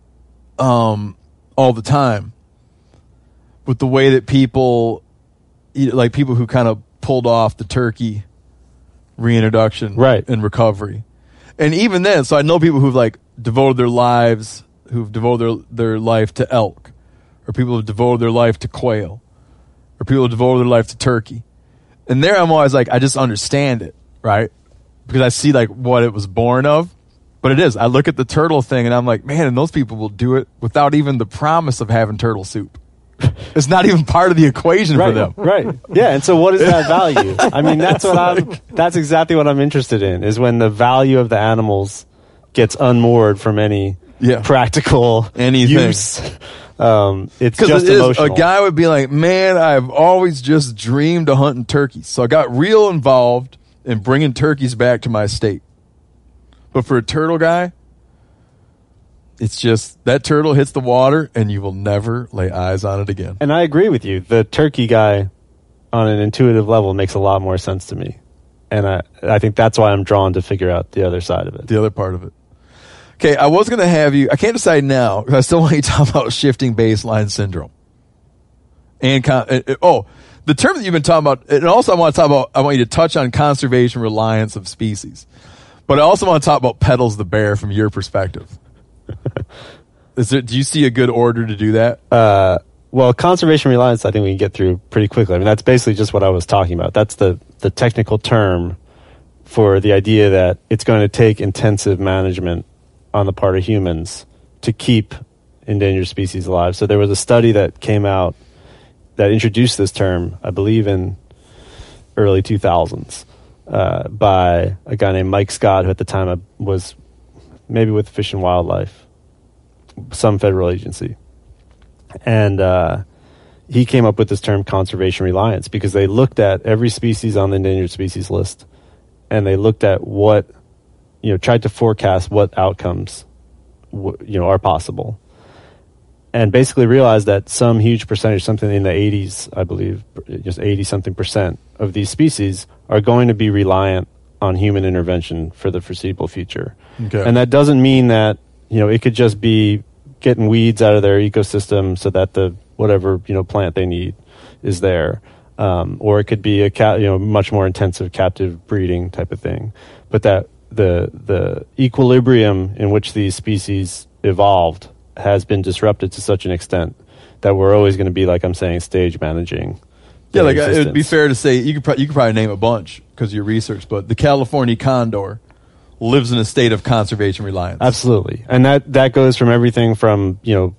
all the time, with the way that people who kind of pulled off the turkey reintroduction and recovery. And even then, so I know people who've devoted their lives, who've devoted their life to elk, or people who've devoted their life to quail, or people who've devoted their life to turkey. And there I'm always I just understand it, right? Because I see what it was born of. But it is. I look at the turtle thing and I'm like, man, and those people will do it without even the promise of having turtle soup. It's not even part of the equation for them. Right. Yeah. And so what is that value? I mean, that's exactly what I'm interested in, is when the value of the animals gets unmoored from any practical use. It's just emotional. A guy would be like, man, I've always just dreamed of hunting turkeys. So I got real involved in bringing turkeys back to my state. But for a turtle guy, it's just that turtle hits the water and you will never lay eyes on it again. And I agree with you. The turkey guy, on an intuitive level, makes a lot more sense to me. And I think that's why I'm drawn to figure out the other side of it. The other part of it. Okay, I was going to have you, I can't decide now, because I still want you to talk about shifting baseline syndrome. And, the term that you've been talking about, and also I want you to touch on conservation reliance of species. But I also want to talk about Pedals the bear from your perspective. Do you see a good order to do that? Well, conservation reliance, I think we can get through pretty quickly. I mean, that's basically just what I was talking about. That's the technical term for the idea that it's going to take intensive management on the part of humans to keep endangered species alive. So there was a study that came out that introduced this term, I believe in early 2000s, by a guy named Mike Scott, who at the time was maybe with Fish and Wildlife, some federal agency. And he came up with this term conservation reliance, because they looked at every species on the endangered species list, and they looked at what tried to forecast what outcomes are possible, and basically realized that some huge percentage, something in the 80s, I believe, just 80-something% of these species are going to be reliant on human intervention for the foreseeable future. Okay. And that doesn't mean that, it could just be getting weeds out of their ecosystem so that the whatever, plant they need is there. Or it could be a much more intensive captive breeding type of thing. But that the equilibrium in which these species evolved has been disrupted to such an extent that we're always going to be, like I'm saying, stage managing. Yeah, like it would be fair to say you could probably name a bunch because of your research, but the California condor lives in a state of conservation reliance. Absolutely, and that goes from everything from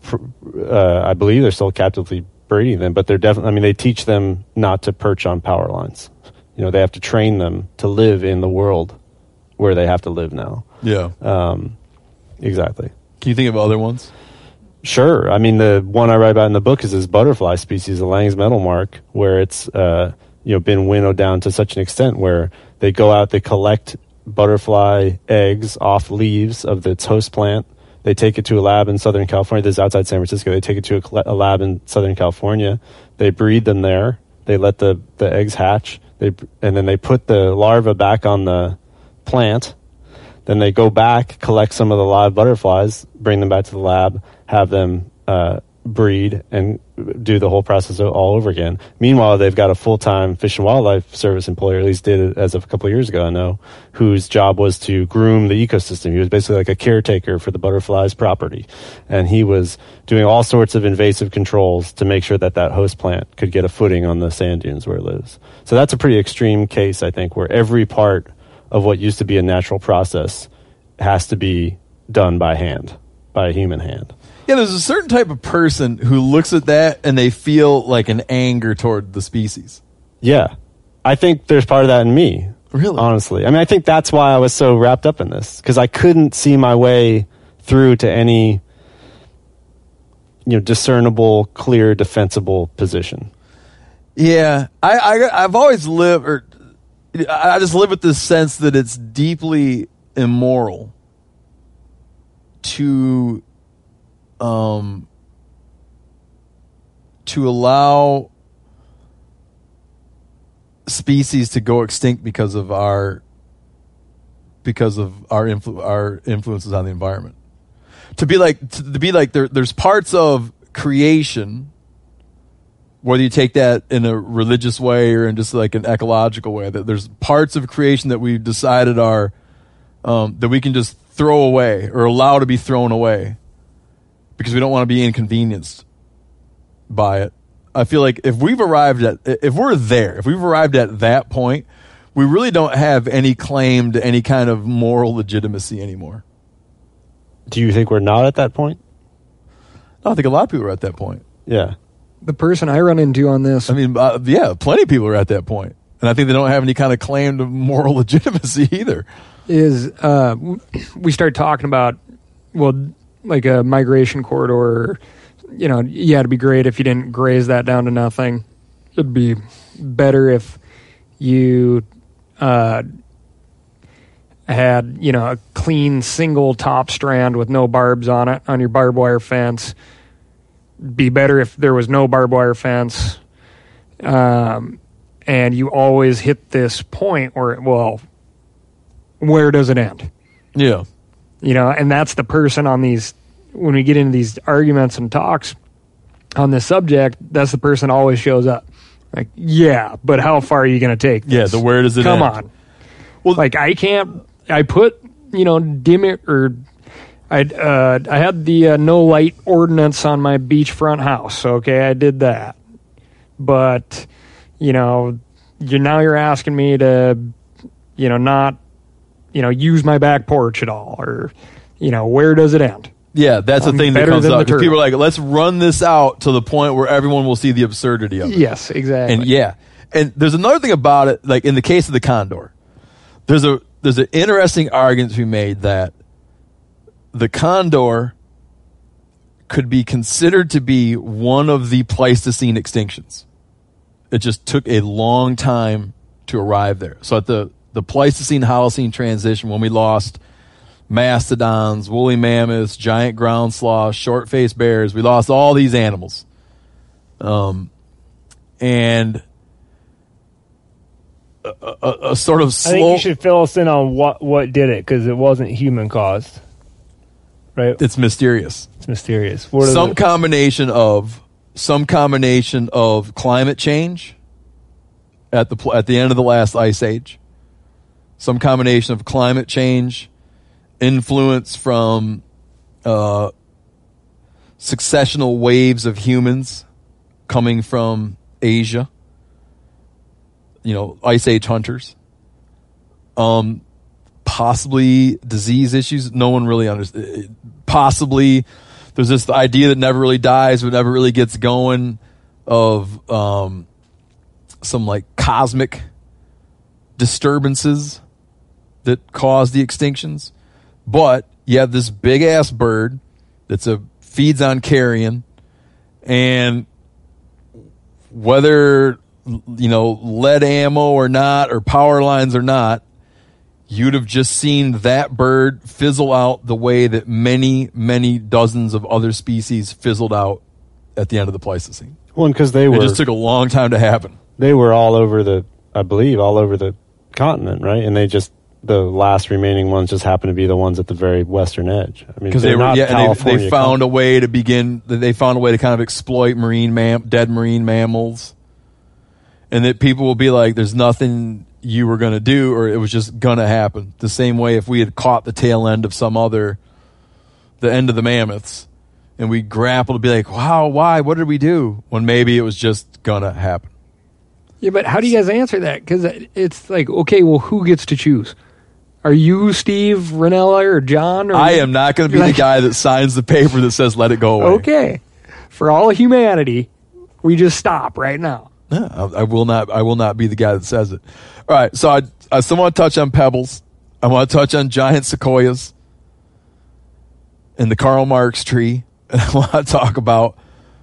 I believe they're still captively breeding them, but they're definitely. I mean, they teach them not to perch on power lines. They have to train them to live in the world where they have to live now. Yeah, exactly. Can you think of other ones? Sure. I mean, the one I write about in the book is this butterfly species, the Lang's meadowlark, where it's been winnowed down to such an extent where they go out, they collect butterfly eggs off leaves of its host plant. They take it to a lab in Southern California. This is outside San Francisco. They take it to a lab in Southern California. They breed them there. They let the eggs hatch. And then they put the larva back on the plant. Then they go back, collect some of the live butterflies, bring them back to the lab, have them breed, and do the whole process all over again. Meanwhile, they've got a full-time Fish and Wildlife Service employee, or at least did it as of a couple of years ago, I know, whose job was to groom the ecosystem. He was basically like a caretaker for the butterfly's property. And he was doing all sorts of invasive controls to make sure that host plant could get a footing on the sand dunes where it lives. So that's a pretty extreme case, I think, where every part of what used to be a natural process has to be done by hand, by a human hand. Yeah, there's a certain type of person who looks at that and they feel like an anger toward the species. Yeah. I think there's part of that in me. Really? Honestly. I mean, I think that's why I was so wrapped up in this, because I couldn't see my way through to any discernible, clear, defensible position. Yeah. I've always lived, I just live with this sense that it's deeply immoral to allow species to go extinct because of our influences on the environment. To be like there's parts of creation, whether you take that in a religious way or in just like an ecological way, that there's parts of creation that we've decided are that we can just throw away or allow to be thrown away because we don't want to be inconvenienced by it. I feel like if we've arrived at that point, we really don't have any claim to any kind of moral legitimacy anymore. Do you think we're not at that point? No, I think a lot of people are at that point. Yeah. The person I run into on this, I mean, yeah, plenty of people are at that point. And I think they don't have any kind of claim to moral legitimacy either. is we start talking about, well, like a migration corridor. Yeah, it'd be great if you didn't graze that down to nothing. It'd be better if you had, a clean single top strand with no barbs on it on your barbed wire fence. Be better if there was no barbed wire fence. And you always hit this point where, well, where does it end? Yeah. And that's the person on these, when we get into these arguments and talks on this subject, that's the person always shows up. Like, yeah, but how far are you going to take this? Yeah, the where does it Come end? on. Well, like, I put, dim it, or I had the no light ordinance on my beachfront house. Okay, I did that. But, now you're asking me to, not, use my back porch at all, or, where does it end? Yeah, that's the thing that better comes than up. the Because people turtle. are like, let's run this out to the point where everyone will see the absurdity of it. Yes, exactly. And yeah. And there's another thing about it, like in the case of the condor, there's an interesting argument to be made that the condor could be considered to be one of the Pleistocene extinctions. It just took a long time to arrive there. So at the Pleistocene-Holocene transition, when we lost mastodons, woolly mammoths, giant ground sloths, short-faced bears. We lost all these animals. And a sort of slow... I think you should fill us in on what did it, because it wasn't human caused. Right? It's mysterious. It's mysterious. Some combination of climate change at the end of the last ice age. Some combination of climate change, influence from successional waves of humans coming from Asia. Ice age hunters. Possibly disease issues. No one really understands. Possibly there's this idea that never really dies, but never really gets going, of some like cosmic disturbances that cause the extinctions. But you have this big ass bird that's feeds on carrion, and whether lead ammo or not, or power lines or not, you'd have just seen that bird fizzle out the way that many, many dozens of other species fizzled out at the end of the Pleistocene. Well, because it just took a long time to happen. They were all over the continent, right? And the last remaining ones just happened to be the ones at the very western edge. I mean, because they found a way to begin. They found a way to kind of exploit dead marine mammals, and that people will be like, "There's nothing you were going to do," or it was just going to happen. The same way if we had caught the tail end of the end of the mammoths, and we grappled to be like, "Wow, why? What did we do?" When maybe it was just going to happen. Yeah, but how do you guys answer that? Because it's like, okay, well, who gets to choose? Are you Steve, Ranella, or John? Or I am not going to be the guy that signs the paper that says "let it go away." Okay, for all of humanity, we just stop right now. No, I will not. I will not be the guy that says it. All right, so I still want to touch on pebbles. I want to touch on giant sequoias and the Karl Marx tree. And I want to talk about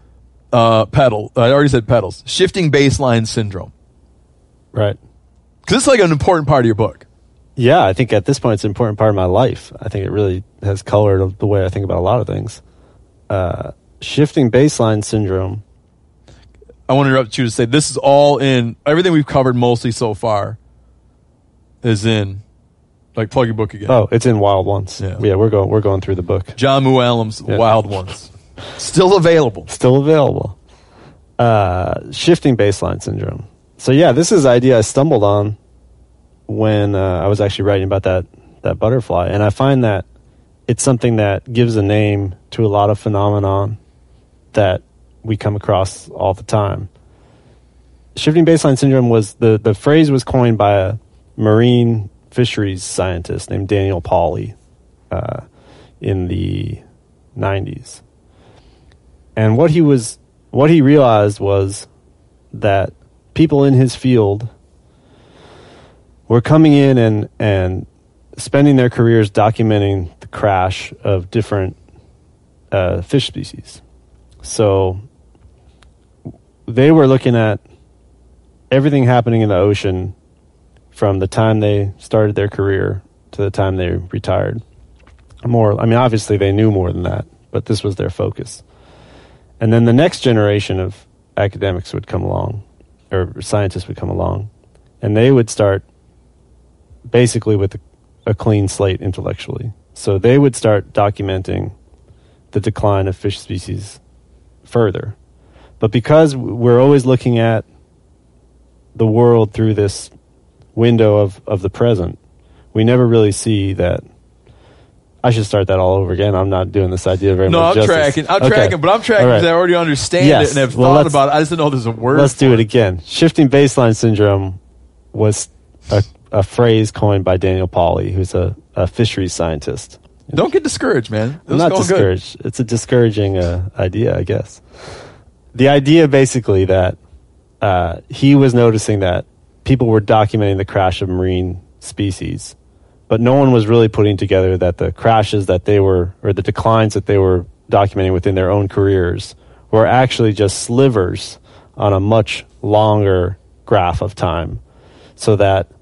I already said petals. Shifting baseline syndrome. Right. Because it's like an important part of your book. Yeah, I think at this point it's an important part of my life. I think it really has colored the way I think about a lot of things. Shifting baseline syndrome. I want to interrupt you to say this is all in everything we've covered mostly so far is in, like, plug your book again. Oh, it's in Wild Ones. Yeah, we're going through the book. John Mooallem's Wild Ones. Still available. Shifting baseline syndrome. So yeah, this is an idea I stumbled on when I was actually writing about that butterfly, and I find that it's something that gives a name to a lot of phenomenon that we come across all the time. Shifting baseline syndrome was the phrase was coined by a marine fisheries scientist named Daniel Pauly in the 90s. And what he realized was that people in his field were coming in and spending their careers documenting the crash of different fish species. So they were looking at everything happening in the ocean from the time they started their career to the time they retired. Obviously they knew more than that, but this was their focus. And then the next generation of academics would come along, or scientists would come along, and they would start basically with a clean slate intellectually. So they would start documenting the decline of fish species further. But because we're always looking at the world through this window of the present, we never really see that. I should start that all over again. I'm not doing this idea very much justice. I'm tracking because I already understand it and have thought about it. I just didn't know there's a word. Let's do it again. Shifting baseline syndrome was a phrase coined by Daniel Pauly, who's a fisheries scientist. Don't get discouraged, man. I'm not discouraged. Good. It's a discouraging idea, I guess. The idea basically that he was noticing that people were documenting the crash of marine species, but no one was really putting together that the crashes that they were, or the declines that they were documenting within their own careers, were actually just slivers on a much longer graph of time. So that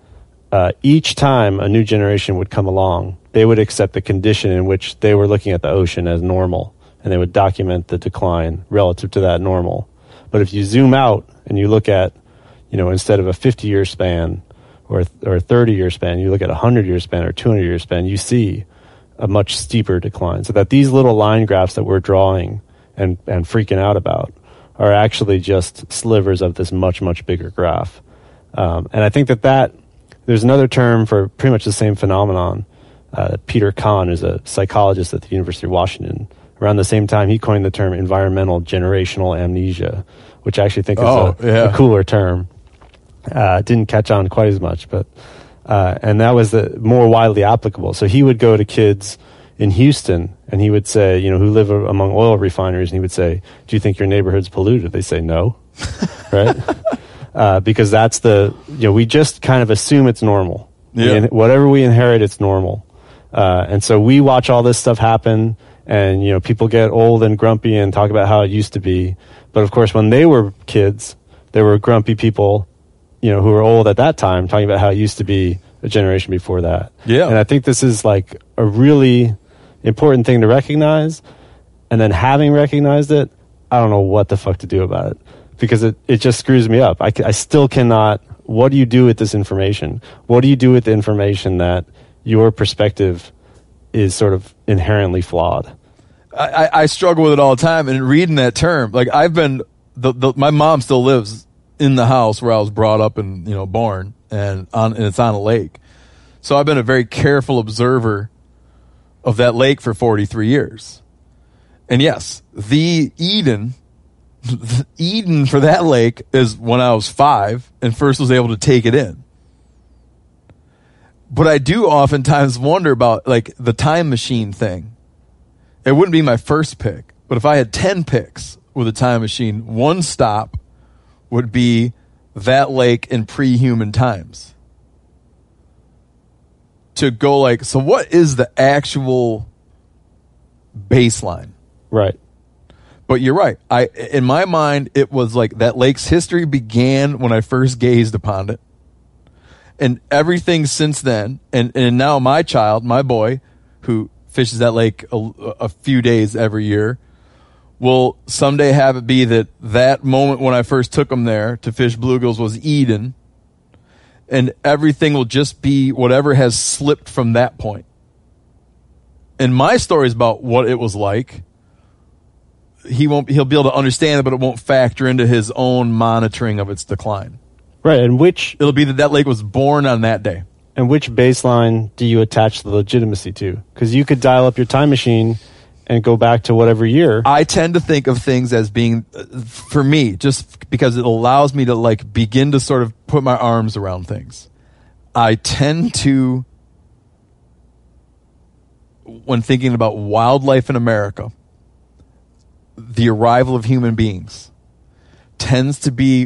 each time a new generation would come along, they would accept the condition in which they were looking at the ocean as normal, and they would document the decline relative to that normal. But if you zoom out and you look at, instead of a 50-year span or a 30-year span, you look at a 100-year span or 200-year span, you see a much steeper decline. So that these little line graphs that we're drawing and freaking out about are actually just slivers of this much, much bigger graph. And I think that there's another term for pretty much the same phenomenon. Peter Kahn is a psychologist at the University of Washington. Around the same time, he coined the term environmental generational amnesia, which I actually think is a cooler term. Didn't catch on quite as much, but and that was the more widely applicable. So he would go to kids in Houston and he would say, who live among oil refineries, and he would say, "Do you think your neighborhood's polluted?" They say no, right? Because that's we just kind of assume it's normal. Yeah. Whatever we inherit, it's normal. And so we watch all this stuff happen, and people get old and grumpy and talk about how it used to be. But of course, when they were kids, there were grumpy people, who were old at that time, talking about how it used to be a generation before that. Yeah. And I think this is like a really important thing to recognize. And then having recognized it, I don't know what the fuck to do about it, because it just screws me up. I still cannot. What do you do with this information? What do you do with the information that your perspective is sort of inherently flawed? I struggle with it all the time. And reading that term, like I've been, my mom still lives in the house where I was brought up and born, and it's on a lake. So I've been a very careful observer of that lake for 43 years. And yes, the Eden for that lake is when I was 5 and first was able to take it in. But I do oftentimes wonder about like the time machine thing. It wouldn't be my first pick, but if I had 10 picks with a time machine, one stop would be that lake in pre-human times. To go like, so what is the actual baseline? Right. But you're right. In my mind, it was like that lake's history began when I first gazed upon it. And everything since then, and now my boy, who fishes that lake a few days every year, will someday have it be that moment when I first took him there to fish bluegills was Eden, and everything will just be whatever has slipped from that point. And my story is about what it was like. He'll be able to understand it, but it won't factor into his own monitoring of its decline. Right, and it'll be that lake was born on that day. And which baseline do you attach the legitimacy to? Because you could dial up your time machine and go back to whatever year. I tend to think of things as being, for me, just because it allows me to like begin to sort of put my arms around things. I tend to, when thinking about wildlife in America, the arrival of human beings tends to be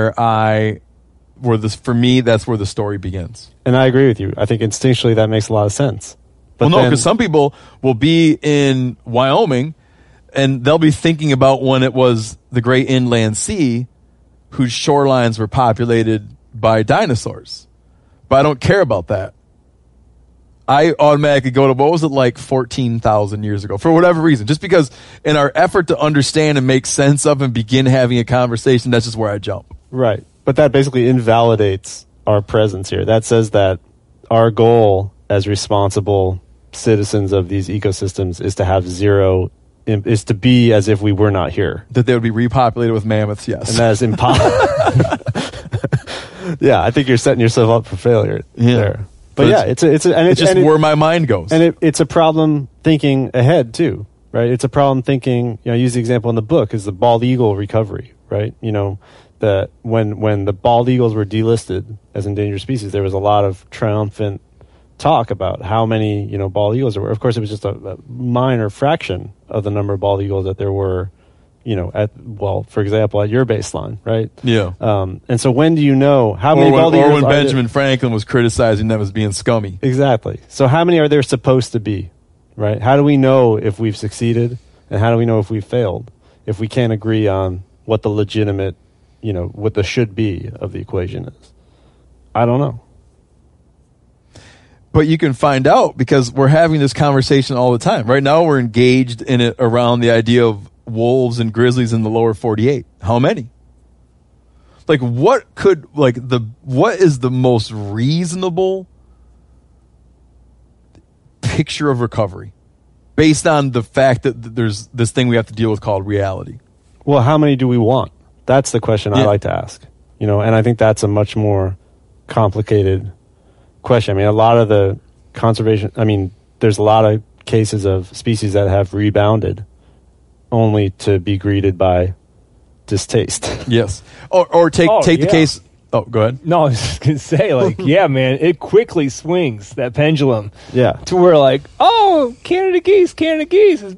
for me, that's where the story begins. And I agree with you. I think instinctually that makes a lot of sense. But well, no, because some people will be in Wyoming and they'll be thinking about when it was the great inland sea whose shorelines were populated by dinosaurs. But I don't care about that. I automatically go to, what was it like 14,000 years ago? For whatever reason. Just because in our effort to understand and make sense of and begin having a conversation, that's just where I jump. Right. But that basically invalidates our presence here. That says that our goal as responsible citizens of these ecosystems is to be as if we were not here. That they would be repopulated with mammoths, yes. And that is impossible. Yeah, I think you're setting yourself up for failure there. But yeah, it's just where my mind goes. And it's a problem thinking ahead too, right? It's a problem thinking, I use the example in the book is the bald eagle recovery, right? That when the bald eagles were delisted as endangered species, there was a lot of triumphant talk about how many, bald eagles there were. Of course, it was just a minor fraction of the number of bald eagles that there were, for example, at your baseline, right? Yeah. And so when do you know how many bald eagles? Or when Benjamin Franklin was criticizing them as being scummy. Exactly. So how many are there supposed to be, right? How do we know if we've succeeded, and how do we know if we've failed if we can't agree on what the legitimate, what the should be of the equation is? I don't know. But you can find out because we're having this conversation all the time. Right now we're engaged in it around the idea of wolves and grizzlies in the lower 48. How many? Like what is the most reasonable picture of recovery based on the fact that there's this thing we have to deal with called reality? Well, how many do we want? That's the question I like to ask. And I think that's a much more complicated question. I mean, a lot of the conservation, there's a lot of cases of species that have rebounded only to be greeted by distaste. Yes. Or take the case. Oh, go ahead. No, I was just going to say, yeah, man, it quickly swings, that pendulum. Yeah. To where, Canada geese, save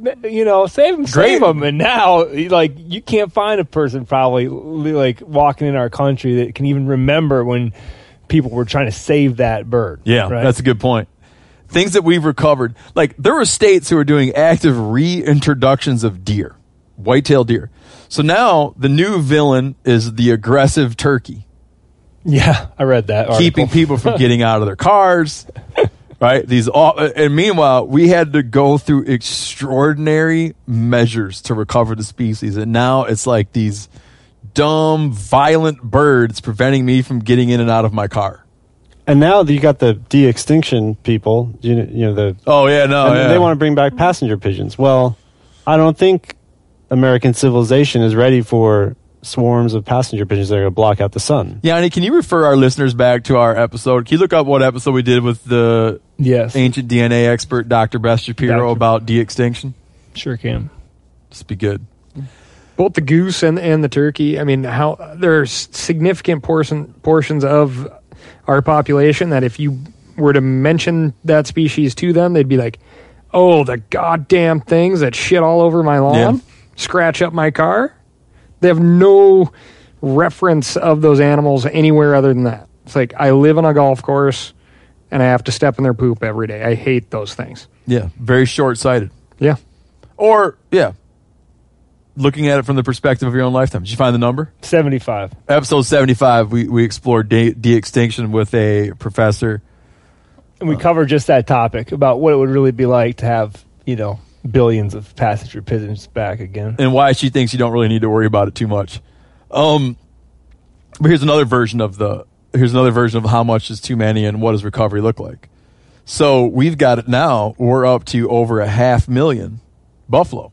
them. And now, you can't find a person probably, walking in our country that can even remember when people were trying to save that bird. Yeah, right? That's a good point. Things that we've recovered. There were states who were doing active reintroductions of deer, white-tailed deer. So now the new villain is the aggressive turkey. Yeah, I read that article. Keeping people from getting out of their cars, right? And meanwhile, we had to go through extraordinary measures to recover the species. And now it's like these dumb, violent birds preventing me from getting in and out of my car. And now you got the de-extinction people, they want to bring back passenger pigeons. Well, I don't think American civilization is ready for swarms of passenger pigeons that are going to block out the sun. Yanni, can you refer our listeners back to our episode? Can you look up what episode we did with the ancient DNA expert, Dr. Beth Shapiro, about de-extinction? Sure can. Just be good. Both the goose and the turkey, how there's significant portions of our population that if you were to mention that species to them, they'd be like, oh, the goddamn things that shit all over my lawn, scratch up my car. They have no reference of those animals anywhere other than that. It's like, I live on a golf course and I have to step in their poop every day. I hate those things. Yeah, very short-sighted. Yeah. Or, looking at it from the perspective of your own lifetime. Did you find the number? 75. Episode 75, we explored de-extinction with a professor. And we covered just that topic about what it would really be like to have, billions of passenger pigeons back again. And why she thinks you don't really need to worry about it too much. But here's another version of how much is too many and what does recovery look like. So we've got it now. We're up to over 500,000 buffalo.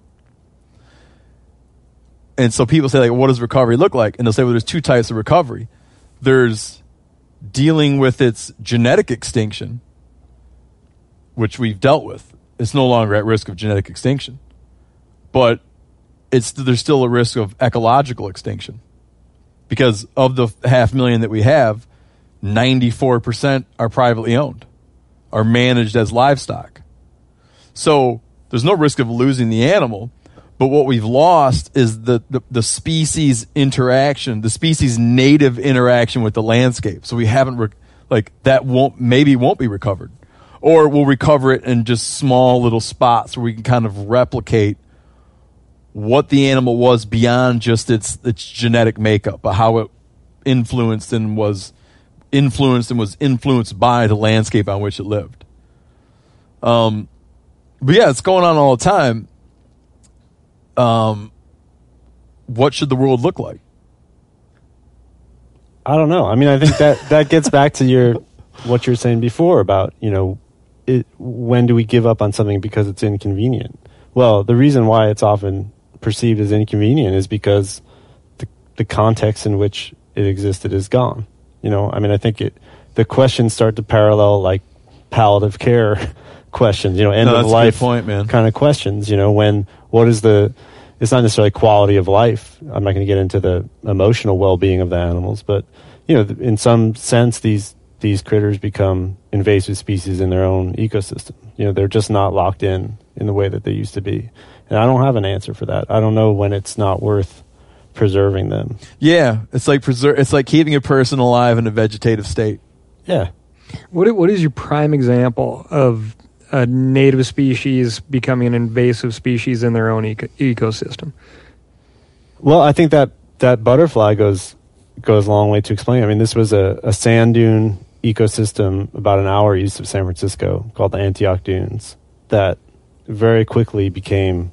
And so people say, what does recovery look like? And they'll say, well, there's two types of recovery. There's dealing with its genetic extinction, which we've dealt with. It's no longer at risk of genetic extinction. But there's still a risk of ecological extinction. Because of the 500,000 that we have, 94% are privately owned, are managed as livestock. So there's no risk of losing the animal. But what we've lost is the species interaction, the species native interaction with the landscape. So we haven't, that won't be recovered. Or we'll recover it in just small little spots where we can kind of replicate what the animal was beyond just its genetic makeup, but how it influenced and was influenced by the landscape on which it lived. But yeah, it's going on all the time. What should the world look like? I don't know. I think that gets back to what you're saying before about, when do we give up on something because it's inconvenient? Well, the reason why it's often perceived as inconvenient is because the context in which it existed is gone. I think the questions start to parallel palliative care questions, end of life point, man. Kind of questions, it's not necessarily quality of life. I'm not going to get into the emotional well-being of the animals, but in some sense these critters become invasive species in their own ecosystem. They're just not locked in the way that they used to be. And I don't have an answer for that. I don't know when it's not worth preserving them. Yeah, it's like keeping a person alive in a vegetative state. Yeah. What is your prime example of a native species becoming an invasive species in their own ecosystem? Well, I think that butterfly goes a long way to explain. This was a sand dune ecosystem about an hour east of San Francisco called the Antioch Dunes that very quickly became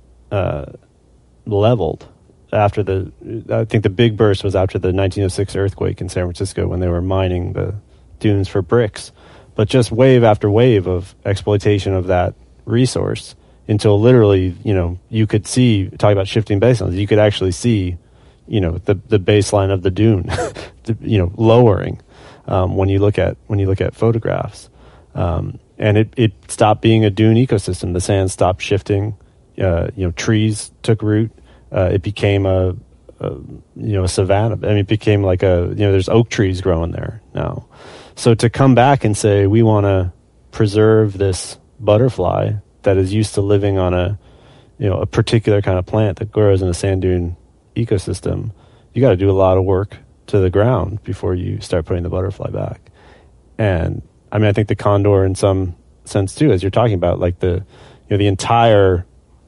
leveled after I think the big burst was after the 1906 earthquake in San Francisco when they were mining the dunes for bricks. But just wave after wave of exploitation of that resource until literally, you could see, talk about shifting baselines, you could actually see, the baseline of the dune, lowering when you look at photographs. And it stopped being a dune ecosystem. The sand stopped shifting. Trees took root. It became a savanna. I mean, it became like there's oak trees growing there now. So to come back and say we want to preserve this butterfly that is used to living on a particular kind of plant that grows in a sand dune ecosystem, you got to do a lot of work to the ground before you start putting the butterfly back. And I mean, I think the condor in some sense too, as you're talking about, like the entire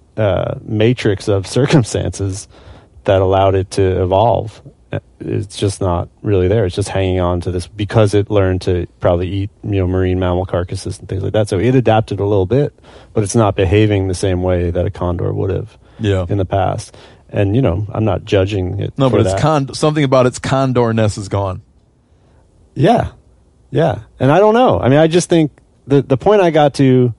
matrix of circumstances that allowed it to evolve, it's just not really there. It's just hanging on to this because it learned to probably eat marine mammal carcasses and things like that. So it adapted a little bit, but it's not behaving the same way that a condor would have in the past. And I'm not judging it. No, for but it's something about its condorness is gone. Yeah. And I don't know. I mean, I just think the point I got to,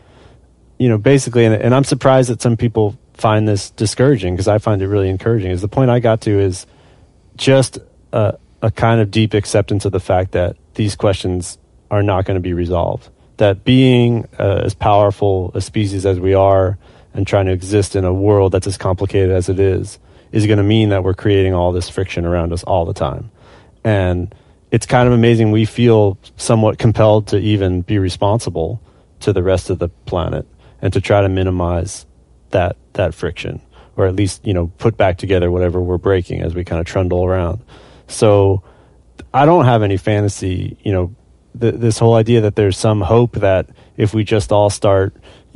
basically, and I'm surprised that some people find this discouraging because I find it really encouraging, is the point I got to is just a kind of deep acceptance of the fact that these questions are not going to be resolved. That being as powerful a species as we are and trying to exist in a world that's as complicated as it is going to mean that we're creating all this friction around us all the time. And it's kind of amazing we feel somewhat compelled to even be responsible to the rest of the planet and to try to minimize that friction, or at least, put back together whatever we're breaking as we kind of trundle around. So I don't have any fantasy, this whole idea that there's some hope that if we just all start,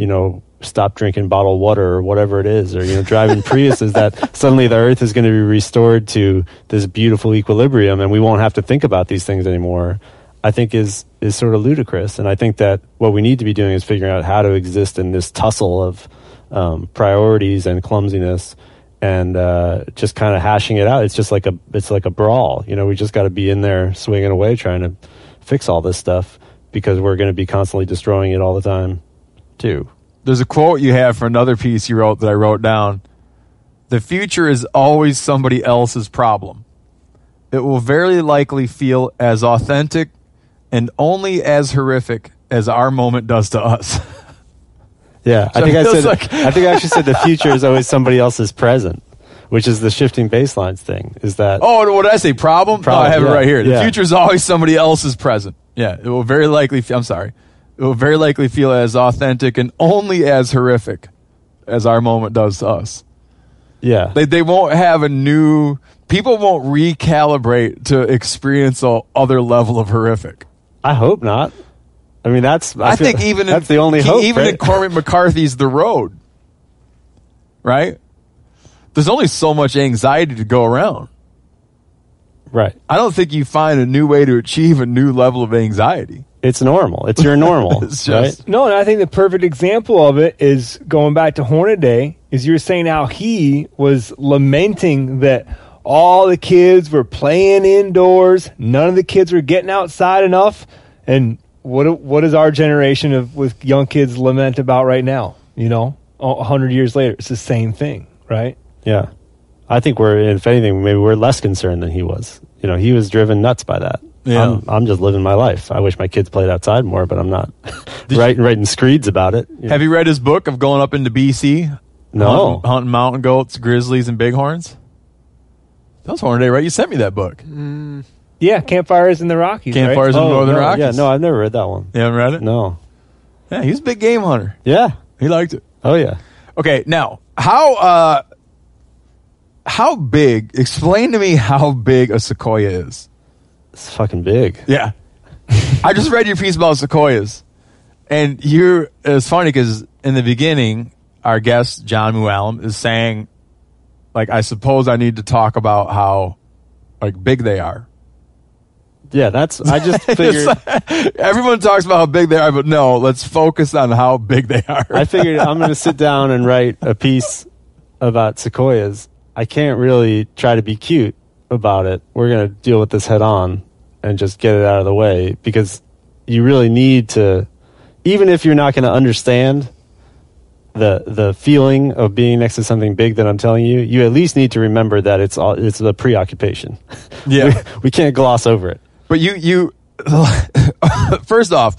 stop drinking bottled water or whatever it is, or, driving Priuses, that suddenly the earth is going to be restored to this beautiful equilibrium and we won't have to think about these things anymore, I think is sort of ludicrous. And I think that what we need to be doing is figuring out how to exist in this tussle of priorities and clumsiness, and just kind of hashing it out. It's just like a brawl. We just got to be in there swinging away trying to fix all this stuff because we're going to be constantly destroying it all the time too. There's a quote you have for another piece you wrote that I wrote down. The future is always somebody else's problem. It will very likely feel as authentic and only as horrific as our moment does to us. Yeah, So I think I actually said the future is always somebody else's present, which is the shifting baselines thing. Is that? Oh, what did I say? Problem? No, I have it right here. The yeah. future is always somebody else's present. Yeah, it will very likely. It will very likely feel as authentic and only as horrific as our moment does to us. Yeah, They won't have a new. People won't recalibrate to experience a other level of horrific. I hope not. I mean, I think even that's the only hope. Even right? in Cormac McCarthy's The Road, right? There's only so much anxiety to go around. Right. I don't think you find a new way to achieve a new level of anxiety. It's normal. It's your normal. It's just- right? No, and I think the perfect example of it is going back to Hornaday, is you were saying how he was lamenting that all the kids were playing indoors, none of the kids were getting outside enough, and what does our generation with young kids lament about right now? 100 years later, it's the same thing, right? Yeah. I think if anything, maybe we're less concerned than he was. He was driven nuts by that. Yeah. I'm just living my life. I wish my kids played outside more, but I'm not writing screeds about it. Have you read his book of going up into BC? No. Hunting mountain goats, grizzlies, and bighorns? That was Hornaday, right? You sent me that book. Yeah, Campfires in the Rockies, right? Campfires in the Northern no, Rockies. Yeah, no, I've never read that one. You haven't read it? No. Yeah, he's a big game hunter. Yeah. He liked it. Oh, yeah. Okay, now, how big, explain to me how big a sequoia is. It's fucking big. Yeah. I just read your piece about sequoias. And it's funny because in the beginning, our guest, John Mooallem, is saying, I suppose I need to talk about how, big they are. Yeah, I just figured. Everyone talks about how big they are, but no, let's focus on how big they are. I figured I'm going to sit down and write a piece about sequoias. I can't really try to be cute about it. We're going to deal with this head on and just get it out of the way, because you really need to, even if you're not going to understand the feeling of being next to something big that I'm telling you, you at least need to remember that it's a preoccupation. Yeah. we can't gloss over it. But you first off,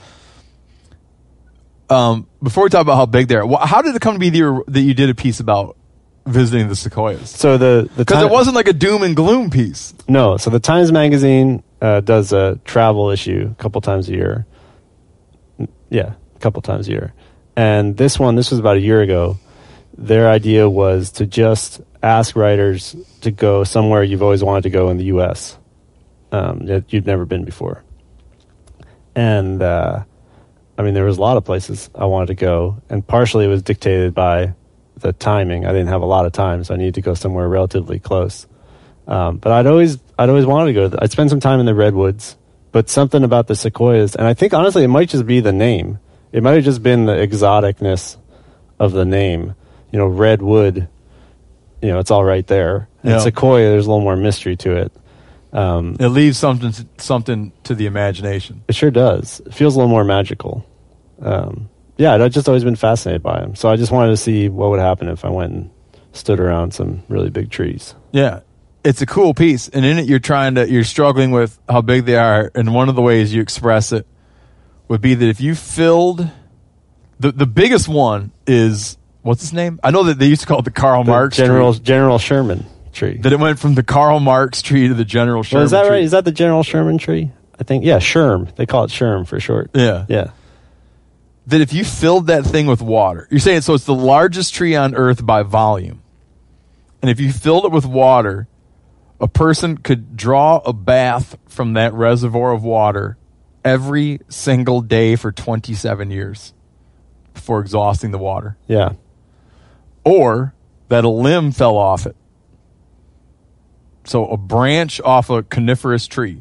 before we talk about how big they are, how did it come to be that you did a piece about visiting the sequoias? So because it wasn't like a doom and gloom piece. No. So the Times Magazine does a travel issue a couple times a year. Yeah, a couple times a year. And this was about a year ago. Their idea was to just ask writers to go somewhere you've always wanted to go in the U.S. That you've never been before. And, there was a lot of places I wanted to go, and partially it was dictated by the timing. I didn't have a lot of time, so I needed to go somewhere relatively close. But I'd always wanted to go. I'd spend some time in the redwoods, but something about the sequoias, and I think honestly it might just be the name. It might have just been the exoticness of the name. Redwood, it's all right there. And Yeah. sequoia, there's a little more mystery to it. It leaves something to the imagination. It sure does. It feels a little more magical. I've just always been fascinated by them. So I just wanted to see what would happen if I went and stood around some really big trees. Yeah. It's a cool piece. And in it, you're struggling with how big they are. And one of the ways you express it would be that if you filled the biggest one is, what's his name? I know that they used to call it the Karl Marx tree. General Sherman tree. That it went from the Karl Marx tree to the General Sherman Is that tree. right? Is that the General Sherman tree? I think, yeah, Sherm. They call it Sherm for short. Yeah. Yeah. That if you filled that thing with water, you're saying, so it's the largest tree on Earth by volume. And if you filled it with water, a person could draw a bath from that reservoir of water every single day for 27 years before exhausting the water. Yeah. Or that a limb fell off it. So a branch off a coniferous tree,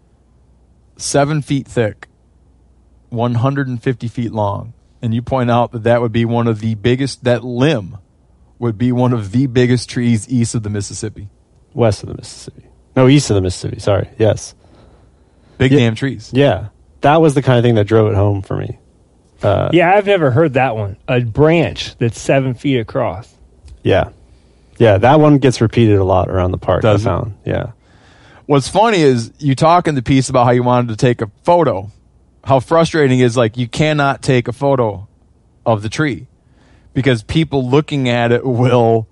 7 feet thick, 150 feet long. And you point out that would be one of the biggest, that limb would be one of the biggest trees east of the Mississippi. West of the Mississippi. No, east of the Mississippi. Sorry. Yes. Big Yeah. damn trees. Yeah. That was the kind of thing that drove it home for me. Yeah, I've never heard that one. A branch that's 7 feet across. Yeah. Yeah, that one gets repeated a lot around the park, Does I it? found. Yeah. What's funny is you talk in the piece about how you wanted to take a photo. How frustrating is, like, you cannot take a photo of the tree because people looking at it will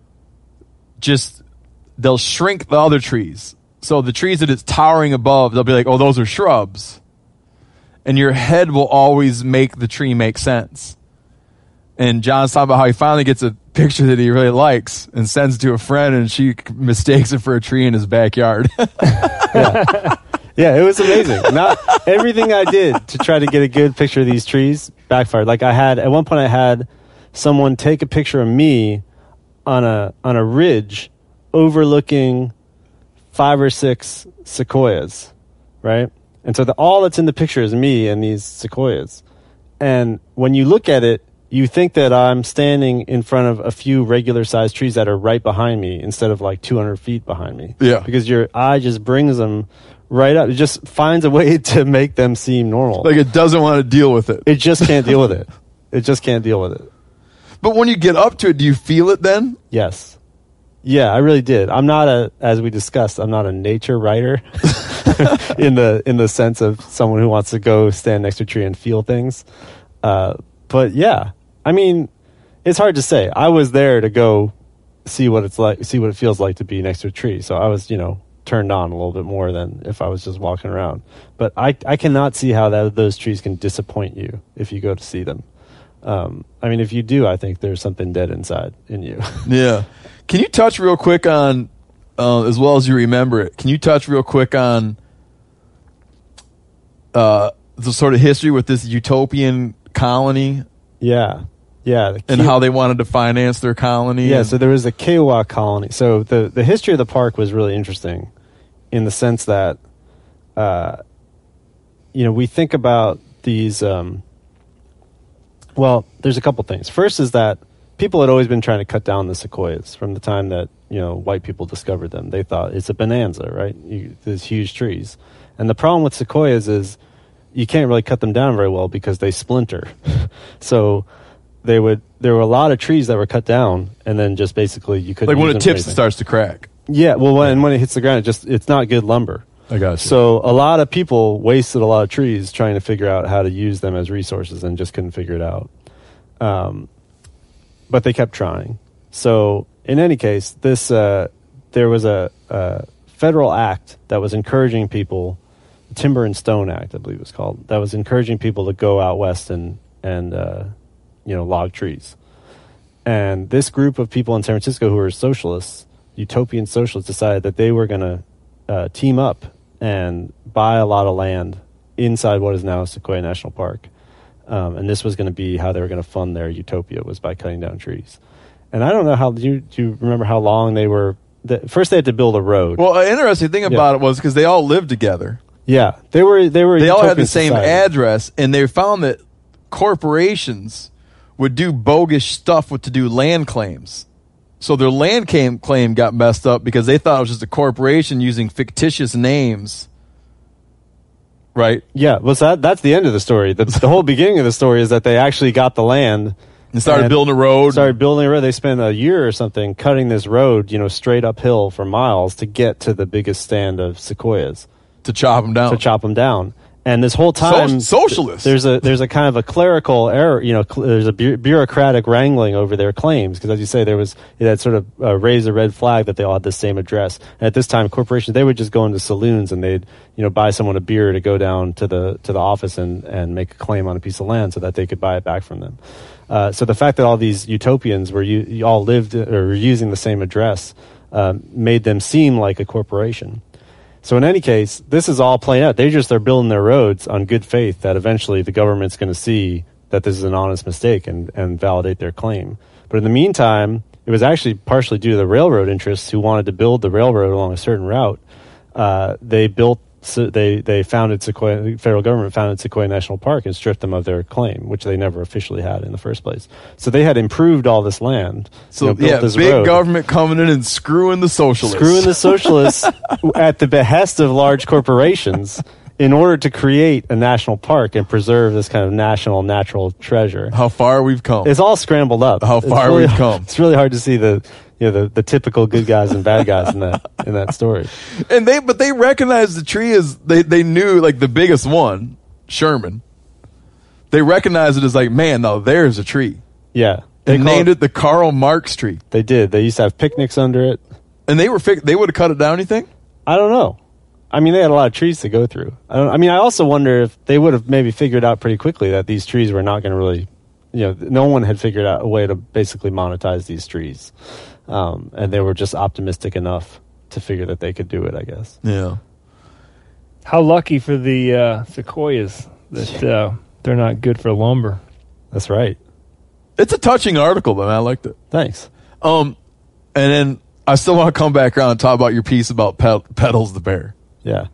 they'll shrink the other trees. So the trees that it's towering above, they'll be like, oh, those are shrubs. And your head will always make the tree make sense. And John's talking about how he finally gets a picture that he really likes and sends it to a friend, and she mistakes it for a tree in his backyard. Yeah, it was amazing. Not everything I did to try to get a good picture of these trees backfired. Like at one point I had someone take a picture of me on a ridge overlooking 5 or 6 sequoias, right? And so all that's in the picture is me and these sequoias. And when you look at it, you think that I'm standing in front of a few regular-sized trees that are right behind me instead of like 200 feet behind me. Yeah. Because your eye just brings them right up. It just finds a way to make them seem normal. Like it doesn't want to deal with it. It just can't deal with it. It just can't deal with it. But when you get up to it, do you feel it then? Yes. Yeah, I really did. I'm not as we discussed, I'm not a nature writer in the sense of someone who wants to go stand next to a tree and feel things. But yeah, I mean, it's hard to say. I was there to go see what it's like, see what it feels like to be next to a tree. So I was, turned on a little bit more than if I was just walking around. But I cannot see how those trees can disappoint you if you go to see them. I mean, if you do, I think there's something dead inside in you. Yeah. Can you touch real quick on, as well as you remember it, can you touch real quick on the sort of history with this utopian colony? Yeah. Yeah. And how they wanted to finance their colony? Yeah, so there was a Kiowa colony. So the history of the park was really interesting in the sense that we think about these. Well, there's a couple things. First is that people had always been trying to cut down the sequoias from the time that white people discovered them. They thought it's a bonanza, right? These huge trees, and the problem with sequoias is you can't really cut them down very well because they splinter. So there were a lot of trees that were cut down, and then just basically you couldn't. Like when use it them for tips, it anything. starts to crack. Yeah, well, when it hits the ground, it's not good lumber. I got you. So a lot of people wasted a lot of trees trying to figure out how to use them as resources and just couldn't figure it out. But they kept trying. So in any case, there was a federal act that was encouraging people, the Timber and Stone Act, I believe it was called, that was encouraging people to go out west and log trees. And this group of people in San Francisco who were socialists, utopian socialists, decided that they were going to team up and buy a lot of land inside what is now Sequoia National Park. And this was going to be how they were going to fund their utopia, was by cutting down trees. And I don't know how, do you remember how long they were, first they had to build a road. Well, an interesting thing about it was because they all lived together. Yeah, they all had the same society. address, and they found that corporations would do bogus stuff to do land claims. So their land claim got messed up because they thought it was just a corporation using fictitious names. Right? Yeah, well, that's the end of the story. The whole beginning of the story is that they actually got the land and started building a road. They spent a year or something cutting this road, straight uphill for miles to get to the biggest stand of sequoias. To chop them down. And this whole time, socialists. There's a kind of a clerical error. There's a bureaucratic wrangling over their claims because, as you say, it had sort of raised a red flag that they all had the same address. And at this time, corporations, they would just go into saloons and they'd buy someone a beer to go down to the office and make a claim on a piece of land so that they could buy it back from them. So the fact that all these utopians you all lived or were using the same address made them seem like a corporation. So in any case, this is all playing out. They're building their roads on good faith that eventually the government's going to see that this is an honest mistake and validate their claim. But in the meantime, it was actually partially due to the railroad interests who wanted to build the railroad along a certain route. They founded Sequoia. The federal government founded Sequoia National Park and stripped them of their claim, which they never officially had in the first place. So they had improved all this land. So built this big road. government coming in and screwing the socialists. At the behest of large corporations in order to create a national park and preserve this kind of national natural treasure. How far we've come. It's all scrambled up. We've come. It's really hard to see the typical good guys and bad guys in that story. And they recognized the tree as they knew, like, the biggest one, Sherman. They recognized it as like, man, now there's a tree. Yeah. They named it the Karl Marx tree. They did. They used to have picnics under it. And they would have cut it down, you think? I don't know. I mean, they had a lot of trees to go through. I also wonder if they would have maybe figured out pretty quickly that these trees were not going to really, no one had figured out a way to basically monetize these trees. And they were just optimistic enough to figure that they could do it, I guess. Yeah. How lucky for the sequoias that they're not good for lumber. That's right. It's a touching article, though. I liked it. Thanks. And then I still want to come back around and talk about your piece about Petals the bear. Yeah.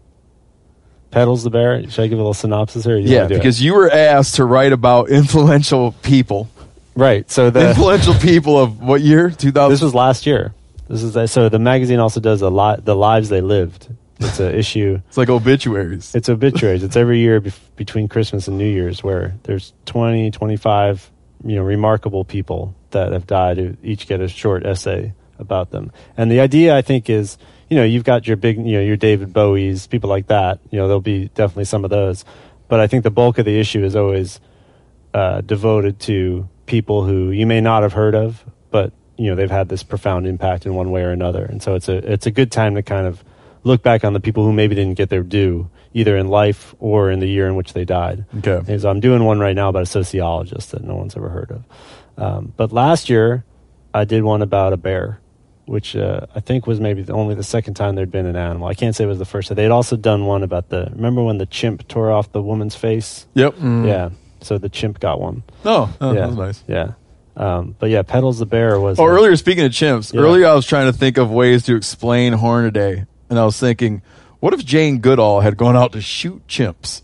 Petals the bear? Should I give a little synopsis here? Yeah, because you were asked to write about influential people. Right. So influential people of what year? 2000? This was last year. So the magazine also does the lives they lived. It's an issue. It's like obituaries. It's obituaries. It's every year between Christmas and New Year's where there's 20, 25, remarkable people that have died who each get a short essay about them. And the idea, I think, is, you've got your big, your David Bowies, people like that. There'll be definitely some of those. But I think the bulk of the issue is always devoted to people who you may not have heard of, but, they've had this profound impact in one way or another. And so it's a good time to kind of look back on the people who maybe didn't get their due, either in life or in the year in which they died. Okay. And so I'm doing one right now about a sociologist that no one's ever heard of. But last year, I did one about a bear, which I think was maybe only the second time there'd been an animal. I can't say it was the first. They had also done one about remember when the chimp tore off the woman's face? Yep. Mm. Yeah. So the chimp got one. Oh, yeah. That was nice. Yeah. But yeah, Petals the bear was... earlier, speaking of chimps, earlier I was trying to think of ways to explain Hornaday. And I was thinking, What if Jane Goodall had gone out to shoot chimps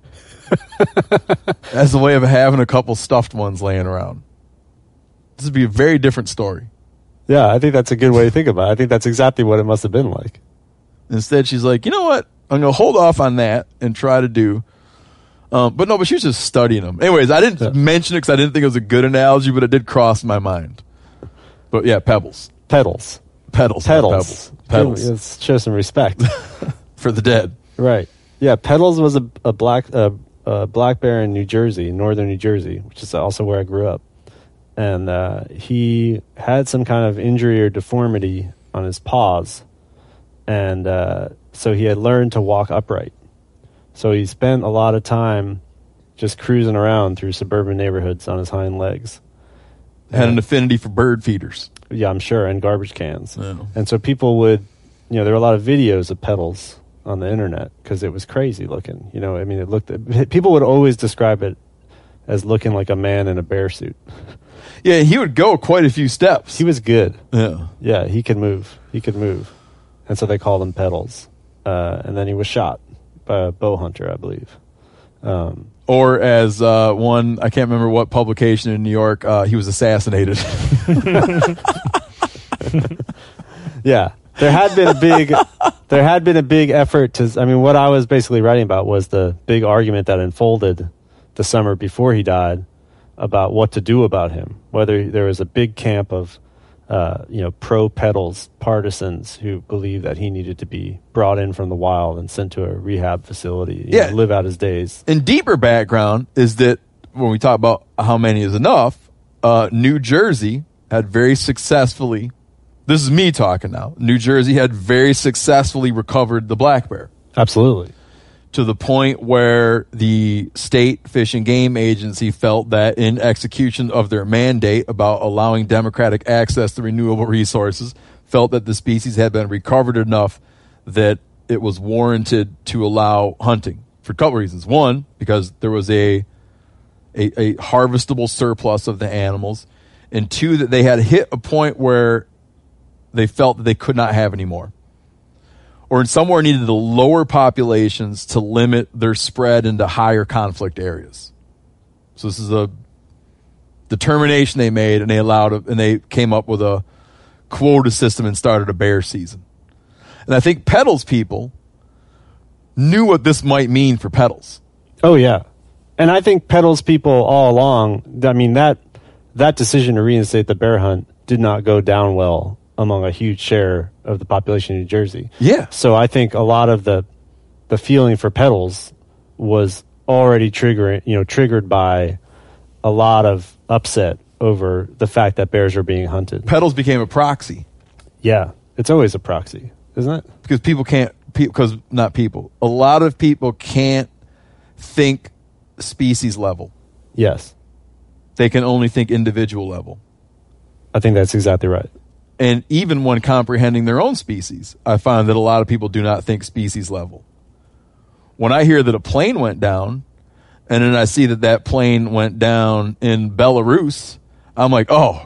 as a way of having a couple stuffed ones laying around? This would be a very different story. Yeah, I think that's a good way to think about it. I think that's exactly what it must have been like. Instead, she's like, you know what? I'm going to hold off on that and try to do. But she was just studying them. Anyways, I didn't mention it because I didn't think it was a good analogy, but it did cross my mind. But yeah, pebbles. Pedals. Pedals. Let's show some respect. For the dead. Right. Yeah, Pedals was a black bear in New Jersey, northern New Jersey, which is also where I grew up. And he had some kind of injury or deformity on his paws. And so he had learned to walk upright. So he spent a lot of time just cruising around through suburban neighborhoods on his hind legs. Had an affinity for bird feeders. Yeah, I'm sure, and garbage cans. Yeah. And so people would, there were a lot of videos of Pedals on the internet because it was crazy looking. People would always describe it as looking like a man in a bear suit. Yeah, he would go quite a few steps. He was good. Yeah. Yeah, he could move. And so they called him Pedals. And then he was shot by a bow hunter, I believe. Or as one, I can't remember what publication in New York, he was assassinated. Yeah. There had been a big effort to, what I was basically writing about was the big argument that unfolded the summer before he died about what to do about him. Whether there was a big camp of, pro-Pedals partisans who believed that he needed to be brought in from the wild and sent to a rehab facility, live out his days. And deeper background is that when we talk about how many is enough, New Jersey had very successfully, this is me talking now, New Jersey had very successfully recovered the black bear. Absolutely. To the point where the state fish and game agency felt that in execution of their mandate about allowing democratic access to renewable resources, felt that the species had been recovered enough that it was warranted to allow hunting for a couple reasons. One, because there was a harvestable surplus of the animals, and two, that they had hit a point where they felt that they could not have any more. Or somewhere needed to lower populations to limit their spread into higher conflict areas. So this is a determination they made, and they came up with a quota system and started a bear season. And I think Pedals people knew what this might mean for Pedals. Oh yeah, and I think Pedals people all along. That decision to reinstate the bear hunt did not go down well among a huge share of the population in New Jersey. Yeah. So I think a lot of the feeling for Pedals was already triggered by a lot of upset over the fact that bears are being hunted. Pedals became a proxy. Yeah. It's always a proxy, isn't it? Because a lot of people can't think species level. Yes. They can only think individual level. I think that's exactly right. And even when comprehending their own species, I find that a lot of people do not think species level. When I hear that a plane went down, and then I see that plane went down in Belarus, I'm like, oh,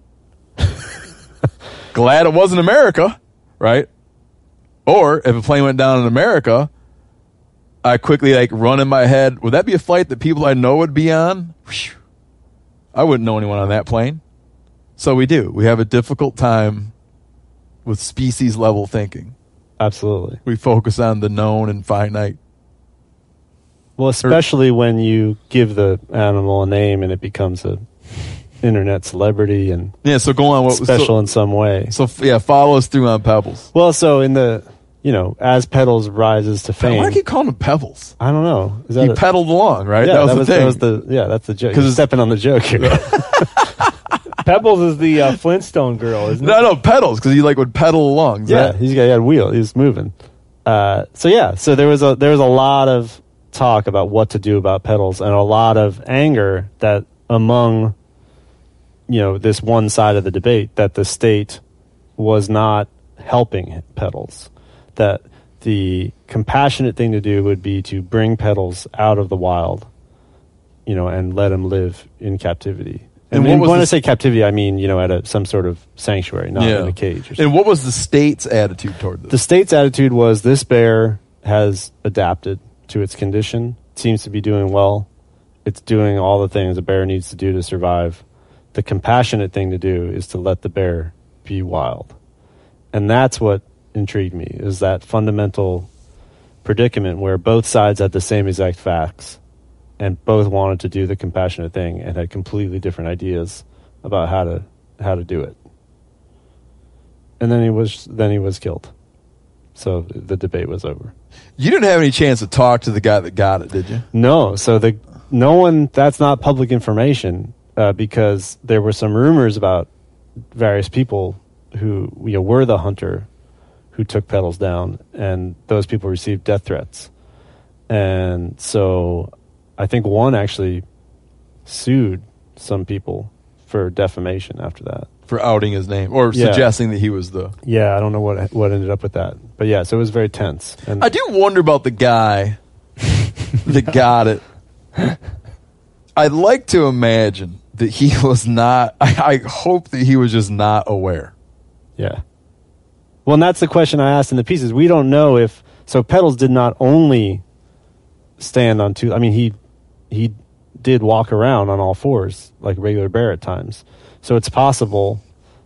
glad it wasn't America, right? Or if a plane went down in America, I quickly run in my head, would that be a flight that people I know would be on? I wouldn't know anyone on that plane. So we do. We have a difficult time with species level thinking. Absolutely. We focus on the known and finite. Well, especially when you give the animal a name and it becomes a internet celebrity and so go on. What special in some way. So follow us through on Pebbles. Well, so in the as Pedals rises to fame. Why do you keep calling him Pebbles? I don't know. He pedaled along, right? Yeah, that was the thing. That's the joke. Because stepping on the joke here. Pebbles is the Flintstone girl, isn't it? No, Pedals, because he would pedal along. He had a wheel. He was moving. So there was a lot of talk about what to do about Pedals, and a lot of anger that among this one side of the debate that the state was not helping Pedals. That the compassionate thing to do would be to bring Pedals out of the wild, and let him live in captivity. And when I say captivity, I mean, at some sort of sanctuary, not in a cage. And what was the state's attitude toward this? The state's attitude was this bear has adapted to its condition. It seems to be doing well. It's doing all the things a bear needs to do to survive. The compassionate thing to do is to let the bear be wild. And that's what intrigued me, is that fundamental predicament where both sides had the same exact facts and both wanted to do the compassionate thing and had completely different ideas about how to do it. And then he was killed. So the debate was over. You didn't have any chance to talk to the guy that got it, did you? No. So that's not public information, because there were some rumors about various people who were the hunter who took Pedals down, and those people received death threats. And so I think one actually sued some people for defamation after that. For outing his name or suggesting that he was the... Yeah, I don't know what ended up with that. But yeah, so it was very tense. And I do wonder about the guy that got it. I'd like to imagine that he was not... I hope that he was just not aware. Yeah. Well, and that's the question I asked in the pieces. We don't know if... So Pedals did not only stand on two... I mean, he did walk around on all fours like a regular bear at times. So it's possible,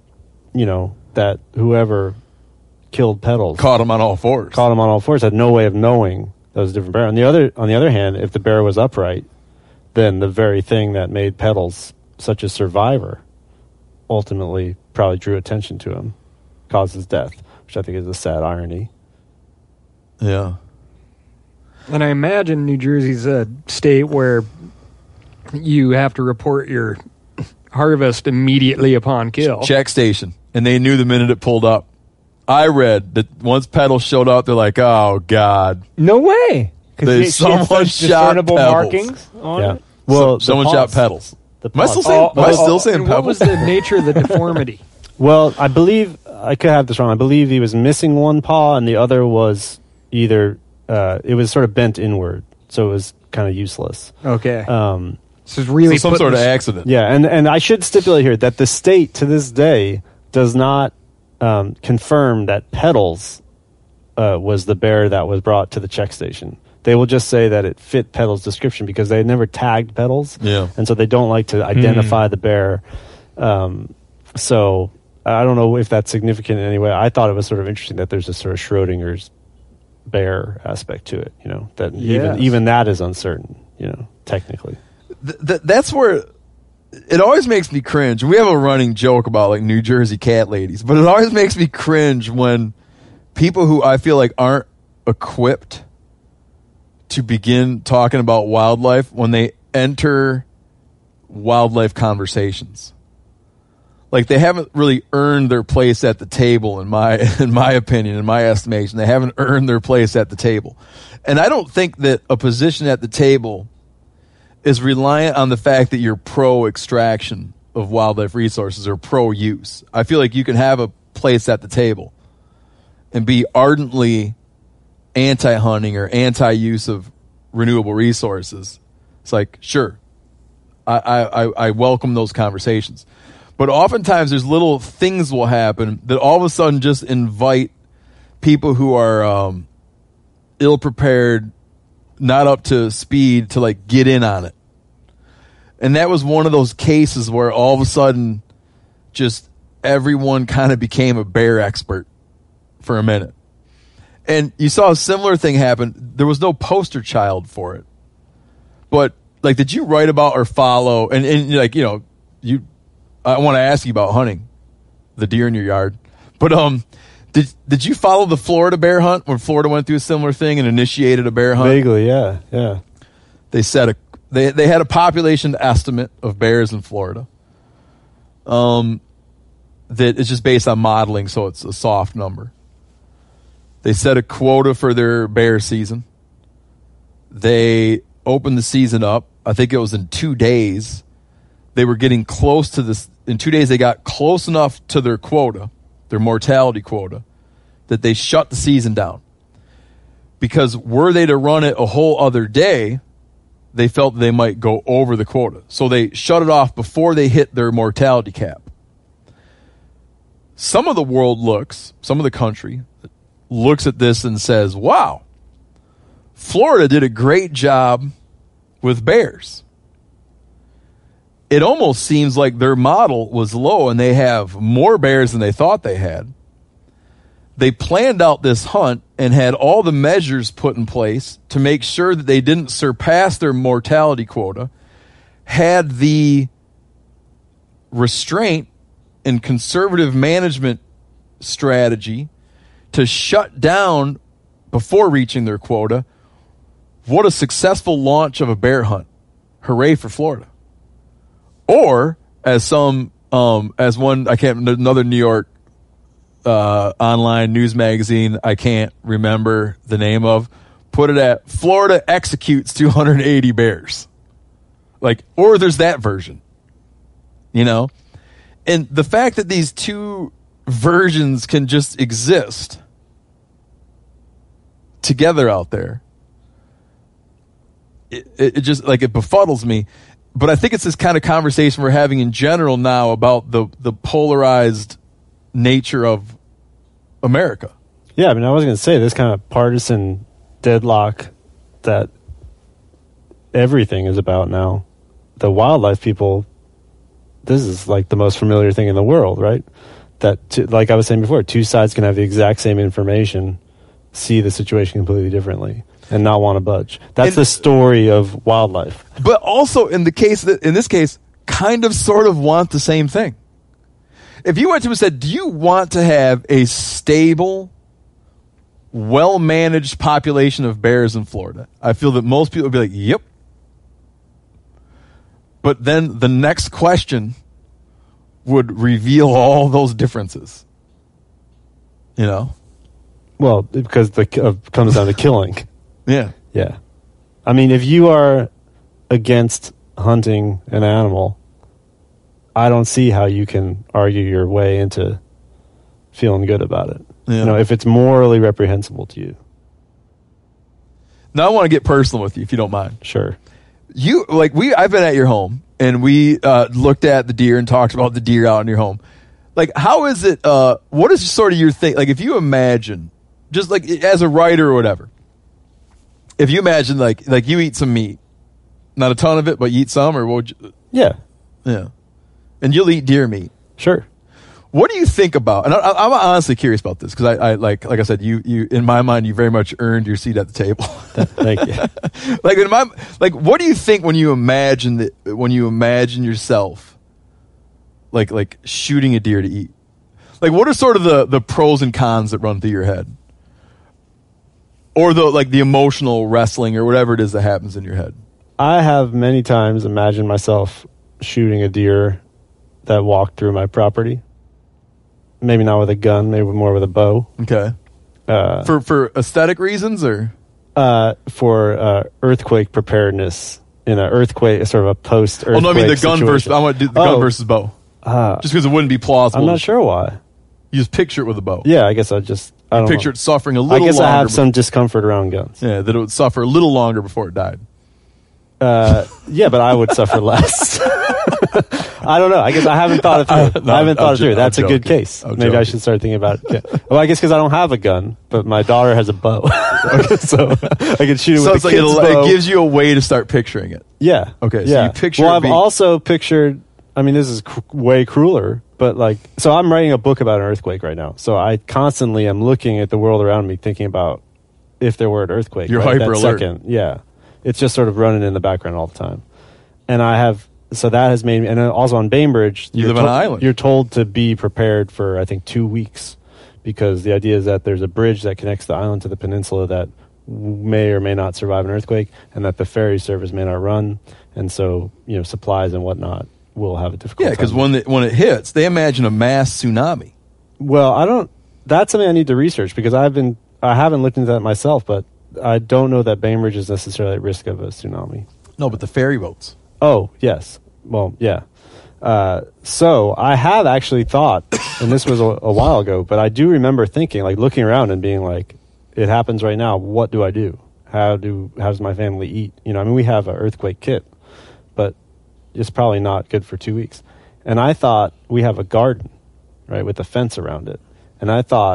that whoever killed Pedals caught him on all fours, had no way of knowing that was a different bear. On the other hand, if the bear was upright, then the very thing that made Pedals such a survivor ultimately probably drew attention to him, caused his death, which I think is a sad irony. Yeah. And I imagine New Jersey's a state where you have to report your harvest immediately upon kill. Check station. And they knew the minute it pulled up. I read that once Pedals showed up, they're like, oh, God. No way. Because someone shot discernible Pedals. Markings on it? Well, someone shot Pedals. Am I still saying What was Pebbles? the nature of the deformity? Well, I believe, I could have this wrong, I believe he was missing one paw and the other was either, it was sort of bent inward, so it was kind of useless. Okay. This is really some sort of accident. Yeah, and I should stipulate here that the state to this day does not confirm that Pedals was the bear that was brought to the check station. They will just say that it fit Pedals' description because they had never tagged Pedals. Yeah. And so they don't like to identify the bear. So I don't know if that's significant in any way. I thought it was sort of interesting that there's a sort of Schrodinger's bear aspect to it, that even that is uncertain, technically. That's where it always makes me cringe. We have a running joke about like New Jersey cat ladies, but it always makes me cringe when people who I feel like aren't equipped to begin talking about wildlife when they enter wildlife conversations. Like they haven't really earned their place at the table in my opinion, in my estimation. They haven't earned their place at the table. And I don't think that a position at the table is reliant on the fact that you're pro-extraction of wildlife resources or pro-use. I feel like you can have a place at the table and be ardently anti-hunting or anti-use of renewable resources. It's like, sure, I welcome those conversations. But oftentimes there's little things will happen that all of a sudden just invite people who are ill-prepared, not up to speed, to like get in on it. And that was one of those cases where all of a sudden just everyone kind of became a bear expert for a minute. And you saw a similar thing happen. There was no poster child for it. But like, did you write about or follow and like, I want to ask you about hunting the deer in your yard. But did you follow the Florida bear hunt when Florida went through a similar thing and initiated a bear hunt? Vaguely, yeah. They said they had a population estimate of bears in Florida. That is just based on modeling, so it's a soft number. They set a quota for their bear season. They opened the season up. I think it was in 2 days. They were getting close to this. In 2 days, they got close enough to their quota, their mortality quota, that they shut the season down. Because were they to run it a whole other day, they felt they might go over the quota. So they shut it off before they hit their mortality cap. Some of the world some of the country looks at this and says, wow, Florida did a great job with bears. It almost seems like their model was low and they have more bears than they thought they had. They planned out this hunt and had all the measures put in place to make sure that they didn't surpass their mortality quota, had the restraint and conservative management strategy to shut down before reaching their quota. What a successful launch of a bear hunt. Hooray for Florida. Or, as another New York online news magazine I can't remember the name of, put it at Florida executes 280 bears. Like, or there's that version. You know? And the fact that these two versions can just exist together out there, it just, like, it befuddles me. But I think it's this kind of conversation we're having in general now about the polarized nature of America. Yeah, I mean, I was going to say this kind of partisan deadlock that everything is about now. The wildlife people, this is like the most familiar thing in the world, right? That, like I was saying before, two sides can have the exact same information, see the situation completely differently, and not want to budge. That's the story of wildlife. But also in this case, kind of sort of want the same thing. If you went to him and said, do you want to have a stable, well-managed population of bears in Florida? I feel that most people would be like, yep. But then the next question would reveal all those differences. You know? Well, because it comes down to killing. Yeah. Yeah. I mean, if you are against hunting an animal, I don't see how you can argue your way into feeling good about it. Yeah. You know, if it's morally reprehensible to you. Now I want to get personal with you, if you don't mind. Sure. I've been at your home and we looked at the deer and talked about the deer out in your home. Like, how is it? What is sort of your thing? Like, if you imagine, just like as a writer or whatever, if you imagine like you eat some meat, not a ton of it, but you eat some, or what would you? Yeah. Yeah. And you'll eat deer meat. Sure. What do you think about? And I'm honestly curious about this because I like I said, you in my mind, you very much earned your seat at the table. Thank you. What do you think when you imagine yourself like shooting a deer to eat? Like, what are sort of the pros and cons that run through your head, or the emotional wrestling or whatever it is that happens in your head? I have many times imagined myself shooting a deer that walked through my property. Maybe not with a gun, maybe more with a bow. Okay. For aesthetic reasons, or for earthquake preparedness in an earthquake, sort of a post-earthquake. Oh no, I mean the gun situation. versus. I want to do the gun versus bow. Just because it wouldn't be plausible. I'm not sure why. You just picture it with a bow. Yeah, I guess I don't picture know. it suffering a little. I guess longer I have some discomfort around guns. Yeah, that it would suffer a little longer before it died. Yeah, but I would suffer less. I don't know. I guess I haven't thought it through. I haven't thought it through. That's a good case. Maybe I should start thinking about it. Yeah. Well, I guess because I don't have a gun, but my daughter has a bow. So I can shoot it with the kid's bow. It gives you a way to start picturing it. Yeah. Okay, so yeah. you picture Well, it I've being- also pictured, I mean, this is way crueler, but so I'm writing a book about an earthquake right now. So I constantly am looking at the world around me, thinking about if there were an earthquake. You're right, hyper that alert. second. Yeah. It's just sort of running in the background all the time. And so that has made me, and then also on Bainbridge, You live on an island. You're told to be prepared for, I think, 2 weeks, because the idea is that there's a bridge that connects the island to the peninsula that may or may not survive an earthquake, and that the ferry service may not run, and so supplies and whatnot will have a difficult time. Yeah, because when it hits, they imagine a mass tsunami. Well, that's something I need to research, because I haven't looked into that myself, but I don't know that Bainbridge is necessarily at risk of a tsunami. No, but the ferry boats. Oh, yes. Well, yeah. So I have actually thought, and this was a while ago, but I do remember thinking, looking around and being like, it happens right now. What do I do? How does my family eat? We have an earthquake kit, but it's probably not good for 2 weeks. And I thought, we have a garden, right, with a fence around it. And I thought,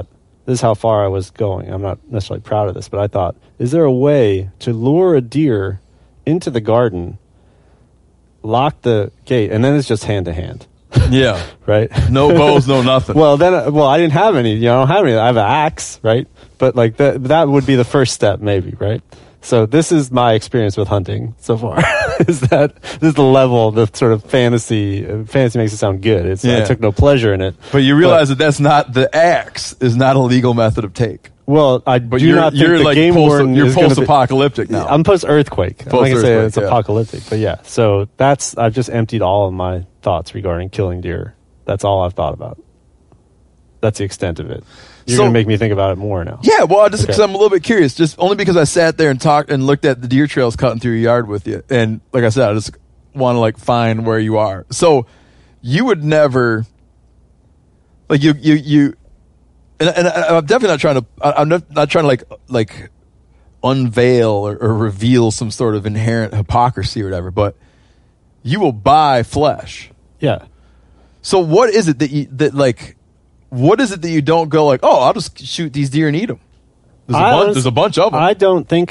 this is how far I was going. I'm not necessarily proud of this, but I thought, is there a way to lure a deer into the garden, lock the gate, and then it's just hand to hand? Yeah. Right? No bows, no nothing. Well, I didn't have any. I don't have any. I have an axe, right? But like that would be the first step, maybe, right? So this is my experience with hunting so far. This is the level, the sort of fantasy. Fantasy makes it sound good. I took no pleasure in it. But you realize that's not, the axe is not a legal method of take. Well, I But do not think you're the like game warden you're is going to be. post-apocalyptic now. I'm post-earthquake. I'm not going to say Post-earthquake, it's yeah. apocalyptic, but yeah. So I've just emptied all of my thoughts regarding killing deer. That's all I've thought about. That's the extent of it. You're going to make me think about it more now. Yeah, well, just because I'm a little bit curious, just only because I sat there and talked and looked at the deer trails cutting through your yard with you, and like I said, I just want to like find where you are. So you would never, like you, and I'm definitely not trying to. I'm not trying to like unveil or reveal some sort of inherent hypocrisy or whatever, but you will buy flesh. Yeah. So what is it what is it that you don't go like, oh, I'll just shoot these deer and eat them? There's a bunch of them. I don't think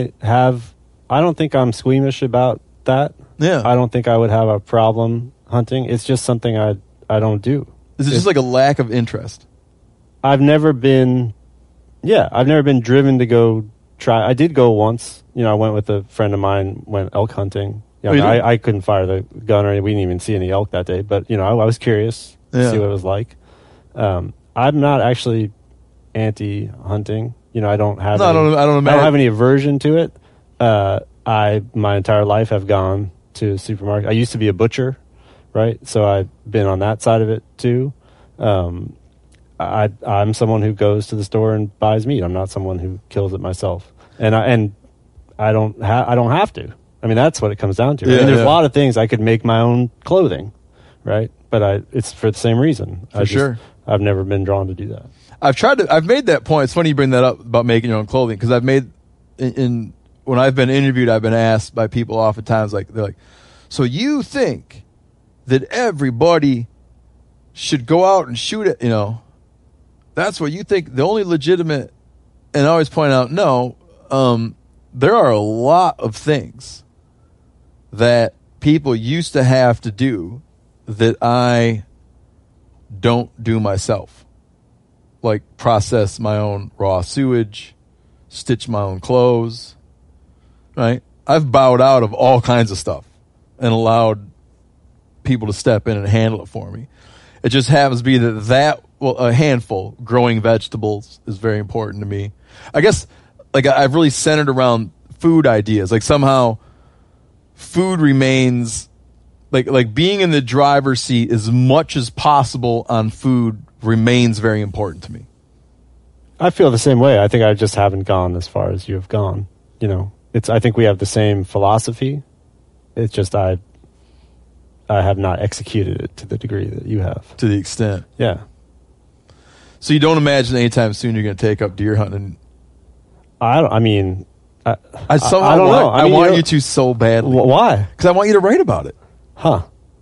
I'm squeamish about that. Yeah. I don't think I would have a problem hunting. It's just something I don't do. Is it just like a lack of interest? I've never been driven to go try. I did go once. I went with a friend of mine, went elk hunting. Oh, you did? I couldn't fire the gun or anything. We didn't even see any elk that day, but I was curious to see what it was like. I'm not actually anti-hunting. I don't have. I don't have any aversion to it. My entire life have gone to a supermarket. I used to be a butcher, right? So I've been on that side of it too. I'm someone who goes to the store and buys meat. I'm not someone who kills it myself, and I don't have to. I mean, that's what it comes down to. Yeah, and there's a lot of things I could make my own clothing, right? But it's for the same reason. Sure. I've never been drawn to do that. I've made that point. It's funny you bring that up about making your own clothing, because I've made when I've been interviewed, I've been asked by people oftentimes, like, they're like, so you think that everybody should go out and shoot it? That's what you think, the only legitimate. And I always point out, no, there are a lot of things that people used to have to do that I don't do myself, like process my own raw sewage, stitch my own clothes, right? I've bowed out of all kinds of stuff and allowed people to step in and handle it for me. It just happens to be that a handful, growing vegetables, is very important to me. I guess like I've really centered around food ideas. Like somehow food remains like being in the driver's seat as much as possible on food remains very important to me. I feel the same way. I think I just haven't gone as far as you have gone. I think we have the same philosophy. It's just I have not executed it to the degree that you have. To the extent. Yeah. So you don't imagine anytime soon you're going to take up deer hunting? I don't know. I want you to so badly. Why? Because I want you to write about it. Huh.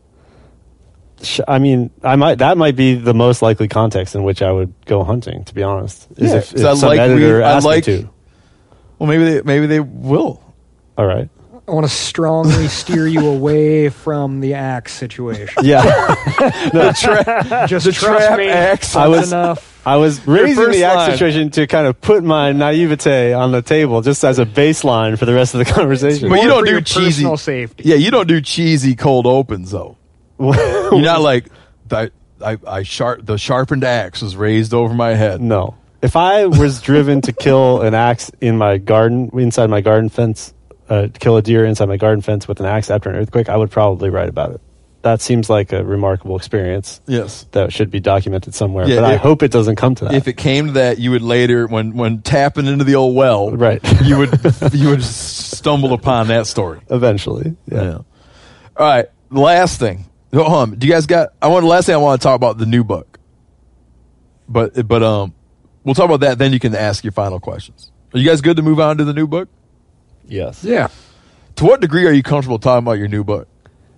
That might be the most likely context in which I would go hunting, to be honest. If some editor asked me to. Well, maybe they will. All right. I want to strongly steer you away from the axe situation. Yeah. Just trust trap me. axe. That's enough. I was raising first the axe line. situation to kind of put my naivete on the table, just as a baseline for the rest of the conversation. But you More don't for do your cheesy. personal safety. Yeah, you don't do cheesy cold opens though. You're not like the sharpened axe was raised over my head. No. If I was driven to kill an axe in my garden, inside my garden fence, kill a deer inside my garden fence with an axe after an earthquake, I would probably write about it. That seems like a remarkable experience. Yes. That should be documented somewhere. Yeah, but I hope it doesn't come to that. If it came to that, you would later, when tapping into the old well, Right. you would stumble upon that story. Eventually. Yeah. All right. Last thing. Do you guys got? Last thing I want to talk about the new book. But we'll talk about that. Then you can ask your final questions. Are you guys good to move on to the new book? Yes. Yeah. To what degree are you comfortable talking about your new book?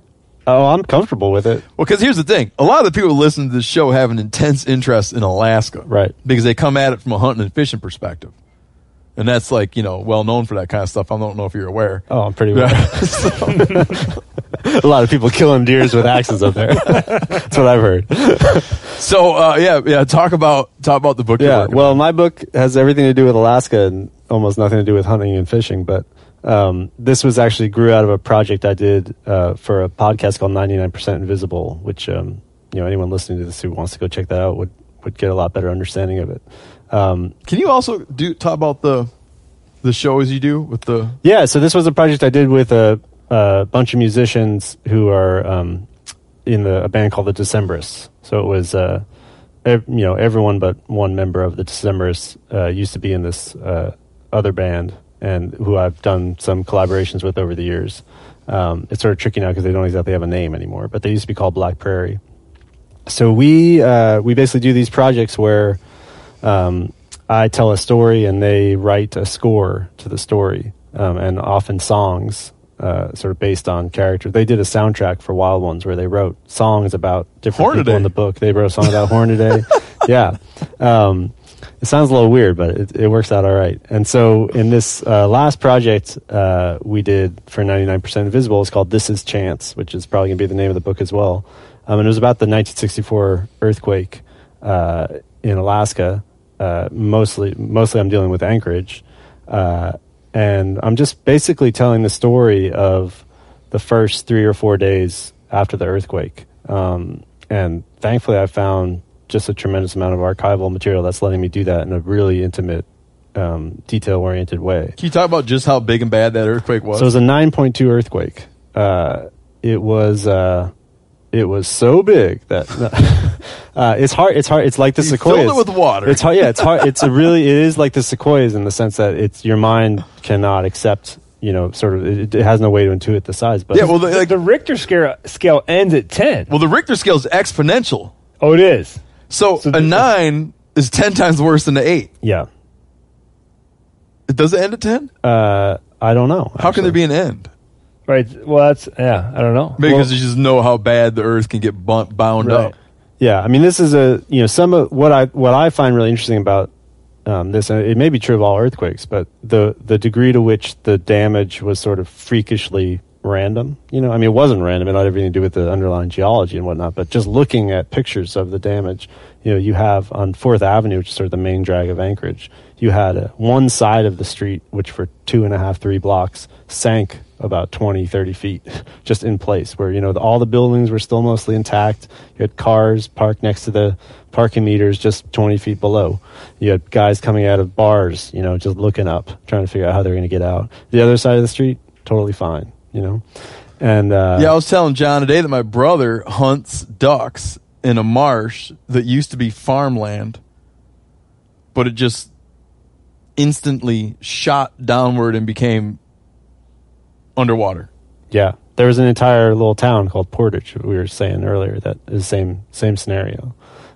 Oh, I'm comfortable with it. Well, because here's the thing. A lot of the people who listen to this show have an intense interest in Alaska. Right. Because they come at it from a hunting and fishing perspective. And that's like, well known for that kind of stuff. I don't know if you're aware. Oh, I'm pretty aware. A lot of people killing deers with axes up there. That's what I've heard. So, talk about the book you're working on. My book has everything to do with Alaska and almost nothing to do with hunting and fishing, but this was actually grew out of a project I did for a podcast called 99% Invisible, which anyone listening to this who wants to go check that out would get a lot better understanding of it. Can you also talk about the shows you do with the? Yeah, so this was a project I did with a bunch of musicians who are in a band called the Decemberists. So it was everyone but one member of the Decemberists used to be in this other band, and who I've done some collaborations with over the years. It's sort of tricky now because they don't exactly have a name anymore, but they used to be called Black Prairie. So we basically do these projects where I tell a story and they write a score to the story, and often songs sort of based on characters. They did a soundtrack for Wild Ones where they wrote songs about different people in the book. They wrote a song about Hornaday. Yeah. It sounds a little weird, but it works out all right. And so in this last project we did for 99% Invisible, it's called This Is Chance, which is probably going to be the name of the book as well. And it was about the 1964 earthquake in Alaska. Mostly I'm dealing with Anchorage. And I'm just basically telling the story of the first 3 or 4 days after the earthquake. And thankfully I found just a tremendous amount of archival material that's letting me do that in a really intimate, detail-oriented way. Can you talk about just how big and bad that earthquake was? So it was a 9.2 earthquake. It was so big that it's hard. It's like the sequoias. Filled it with water. It's hard. Yeah, it's hard. It is like the sequoias in the sense that your mind cannot accept. It has no way to intuit the size. But yeah, well, the Richter scale ends at 10. Well, the Richter scale is exponential. Oh, it is. So a 9 is 10 times worse than an 8. Yeah. Does it end at 10? I don't know. How can there be an end? Right. Well, I don't know. Because you just know how bad the Earth can get bound up. Yeah. I mean, this is some of what I find really interesting about this, and it may be true of all earthquakes, but the degree to which the damage was sort of freakishly random. It wasn't random. It had everything to do with the underlying geology and whatnot, but just looking at pictures of the damage, you have on 4th Avenue, which is sort of the main drag of Anchorage, you had one side of the street, which for 2.5, 3 blocks sank about 20, 30 feet just in place where, all the buildings were still mostly intact. You had cars parked next to the parking meters just 20 feet below. You had guys coming out of bars, just looking up, trying to figure out how they're going to get out. The other side of the street, totally fine, And I was telling John today that my brother hunts ducks in a marsh that used to be farmland, but it just instantly shot downward and became underwater. Yeah, there was an entire little town called Portage, we were saying earlier, that is the same scenario.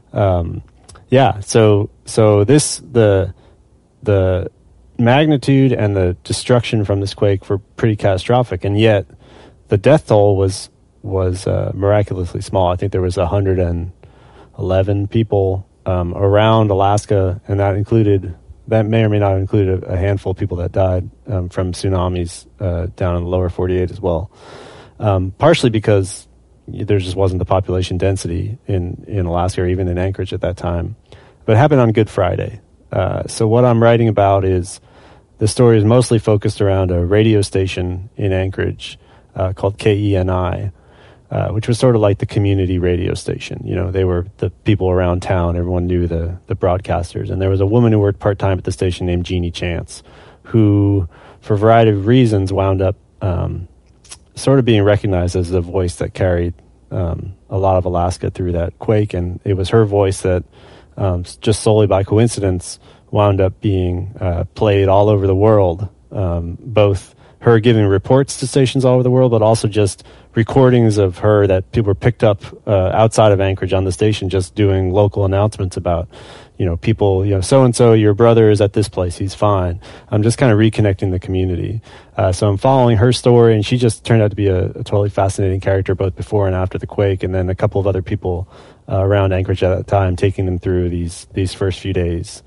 So this the magnitude and the destruction from this quake were pretty catastrophic, and yet the death toll was miraculously small. I think there was 111 people around Alaska, and that may or may not include a handful of people that died from tsunamis down in the lower 48 as well. Partially because there just wasn't the population density in Alaska or even in Anchorage at that time. But it happened on Good Friday. So what I'm writing about is the story is mostly focused around a radio station in Anchorage called KENI, which was sort of like the community radio station. They were the people around town. Everyone knew the broadcasters. And there was a woman who worked part-time at the station named Jeannie Chance, who, for a variety of reasons, wound up sort of being recognized as the voice that carried a lot of Alaska through that quake. And it was her voice that, just solely by coincidence, wound up being played all over the world, both her giving reports to stations all over the world, but also just recordings of her that people were picked up outside of Anchorage on the station, just doing local announcements about, people, so-and-so, your brother is at this place, he's fine. I'm just kind of reconnecting the community. So I'm following her story, and she just turned out to be a totally fascinating character, both before and after the quake, and then a couple of other people around Anchorage at that time, taking them through these first few days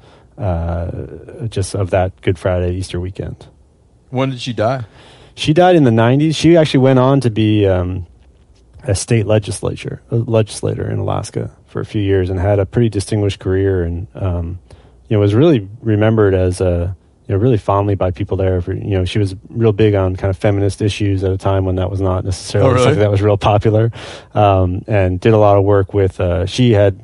just of that Good Friday, Easter weekend. When did she die? She died in the 90s. She actually went on to be a state legislator in Alaska for a few years and had a pretty distinguished career, and was really remembered as really fondly by people there. For, she was real big on kind of feminist issues at a time when that was not necessarily something that was real popular, and did a lot of work with. She had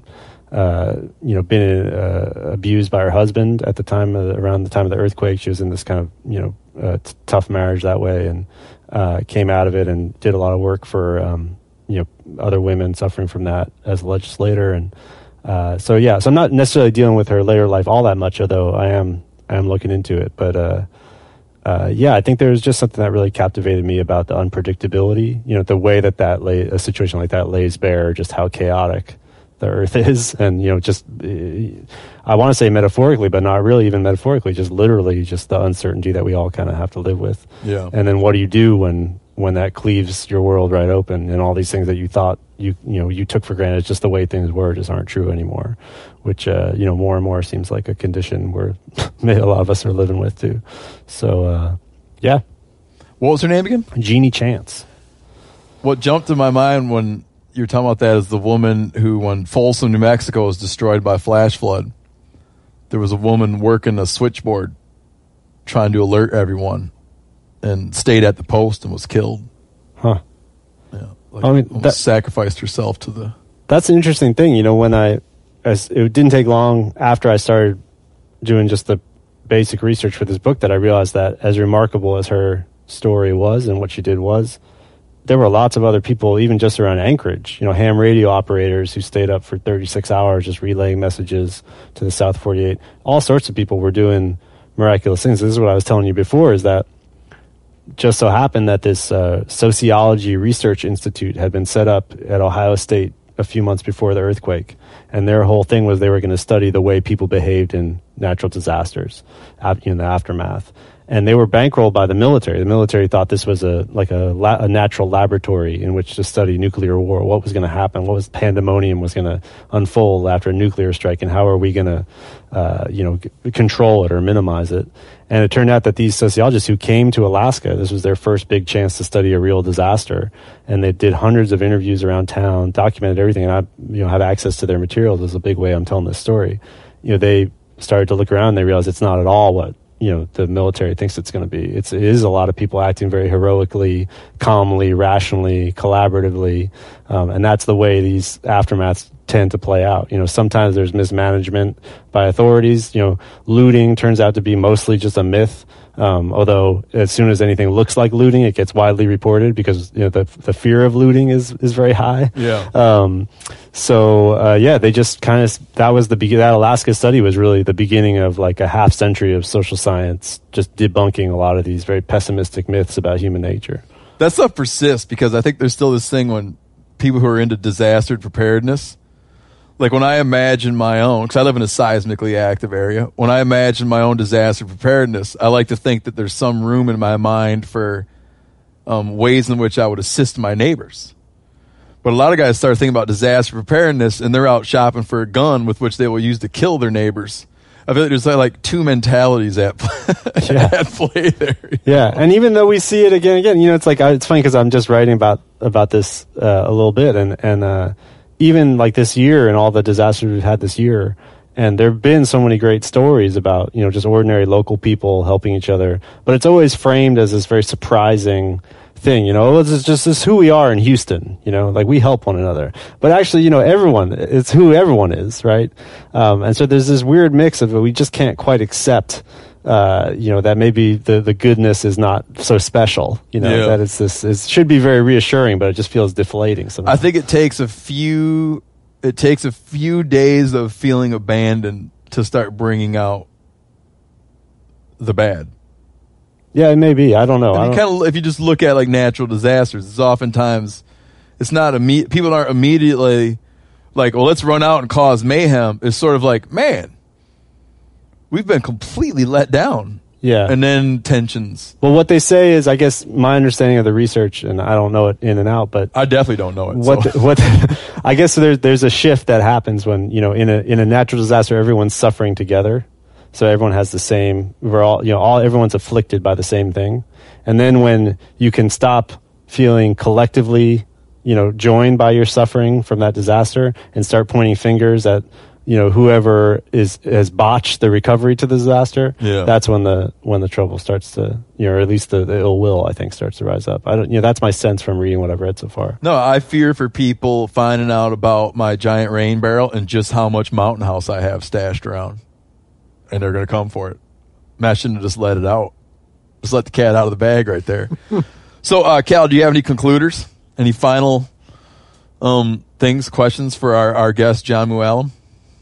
been abused by her husband at the time around the time of the earthquake. She was in this kind of tough marriage that way, and came out of it and did a lot of work for other women suffering from that as a legislator. And so I'm not necessarily dealing with her later life all that much, although I am looking into it. But I think there was just something that really captivated me about the unpredictability, the way that a situation like that lays bare just how chaotic the earth is. And just I want to say metaphorically, but not really even metaphorically, just literally just the uncertainty that we all kind of have to live with. And then what do you do when that cleaves your world right open, and all these things that you thought you took for granted, just the way things were, just aren't true anymore, which more and more seems like a condition where a lot of us are living with too. So what was her name again? Jeannie Chance. What jumped in my mind when you're talking about that is the woman who, when Folsom, New Mexico was destroyed by flash flood, there was a woman working a switchboard trying to alert everyone, and stayed at the post and was killed. Huh. Yeah. Sacrificed herself to the... That's an interesting thing. It didn't take long after I started doing just the basic research for this book that I realized that as remarkable as her story was and what she did was, there were lots of other people, even just around Anchorage, ham radio operators who stayed up for 36 hours just relaying messages to the South 48. All sorts of people were doing miraculous things. This is what I was telling you before, is that just so happened that this Sociology Research Institute had been set up at Ohio State a few months before the earthquake. And their whole thing was they were going to study the way people behaved in natural disasters, in the aftermath. And they were bankrolled by the military. The military thought this was a natural laboratory in which to study nuclear war, what was going to happen, what was pandemonium was going to unfold after a nuclear strike, and how are we going to, control it or minimize it. And it turned out that these sociologists who came to Alaska, this was their first big chance to study a real disaster, and they did hundreds of interviews around town, documented everything, and I, have access to their materials. Is a big way I'm telling this story. They started to look around, and they realized it's not at all what the military thinks it's going to be. It is a lot of people acting very heroically, calmly, rationally, collaboratively, and that's the way these aftermaths tend to play out. Sometimes there's mismanagement by authorities. Looting turns out to be mostly just a myth. Although as soon as anything looks like looting, it gets widely reported because the fear of looting is very high. They just kind of, that Alaska study was really the beginning of like a half century of social science, just debunking a lot of these very pessimistic myths about human nature. That stuff persists because I think there's still this thing when people who are into disaster preparedness, like when I imagine my own, because I live in a seismically active area, when I imagine my own disaster preparedness, I like to think that there's some room in my mind for ways in which I would assist my neighbors. But a lot of guys start thinking about disaster preparedness, and they're out shopping for a gun with which they will use to kill their neighbors. I feel like there's like two mentalities at play there. Yeah, and even though we see it again, it's like it's funny because I'm just writing about this a little bit, and even like this year and all the disasters we've had this year, and there have been so many great stories about just ordinary local people helping each other, but it's always framed as this very surprising thing. This is who we are in Houston. Like we help one another, but actually, it's who everyone is, right? And so there's this weird mix of it. We just can't quite accept that maybe the goodness is not so special, that it should be very reassuring, but it just feels deflating sometimes. I think it takes a few days of feeling abandoned to start bringing out the bad. Yeah, it may be. I don't know. If you just look at like natural disasters, it's oftentimes it's not people aren't immediately like, well, let's run out and cause mayhem. It's sort of like, man, we've been completely let down. Yeah. And then tensions. Well, what they say is, I guess my understanding of the research, and I don't know it in and out, but I definitely don't know it. I guess there's a shift that happens when, you know, in a natural disaster, everyone's suffering together. So everyone has the same, everyone's afflicted by the same thing. And then when you can stop feeling collectively, you know, joined by your suffering from that disaster and start pointing fingers at, you know, whoever has botched the recovery to the disaster, that's when the trouble starts to, you know, or at least the ill will, I think, starts to rise up. That's my sense from reading what I've read so far. No, I fear for people finding out about my giant rain barrel and just how much Mountain House I have stashed around. And they're going to come for it. Matt shouldn't have just let it out. Just let the cat out of the bag right there. So, Cal, do you have any concluders? Any final questions for our guest, John Mooallem?